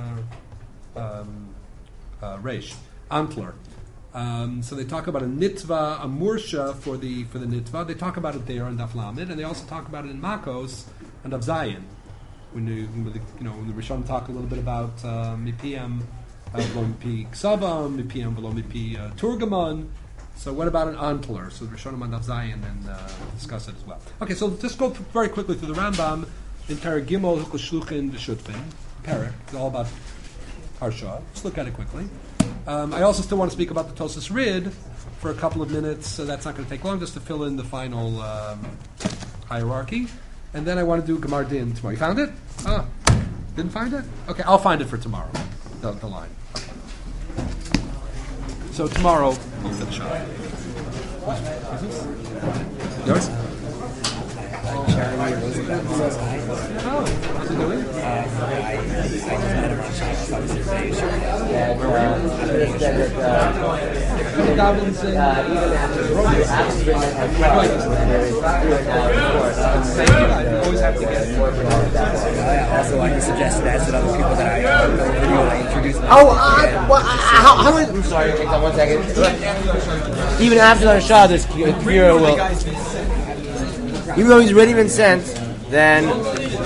Reish, antler. So they talk about a nitva, a mursha for the nitva. They talk about it there in Daf Lamed, and they also talk about it in Makos and Daf Zayin. When the Rishonim talk a little bit about mipiyam v'lo mipi ksavam, mipiyam v'lo mipi turgaman. So what about an antler? So the Rishonim on Daf Zayin and discuss it as well. Okay, so just go very quickly through the Rambam in Parak Gimel Hilchos Shulchan V'Shudfin. Parak, it's all about Harsha. Just look at it quickly. I also still want to speak about the Tosas Rid for a couple of minutes, so that's not going to take long, just to fill in the final hierarchy. And then I want to do Gemar Din tomorrow. You found it? Oh, didn't find it? Okay, I'll find it for tomorrow, the line. Okay. So tomorrow, we'll finish up. Yours? Jeremy Rosenbaum says hi. Oh, how's he doing? I just met him on China. I thought it was his day. Even always have to get also, I can suggest that to other people that I video I introduce. How many? I'm sorry, take that 1 second. Even after the Shah, this Kira will. Even though he's already been sent, then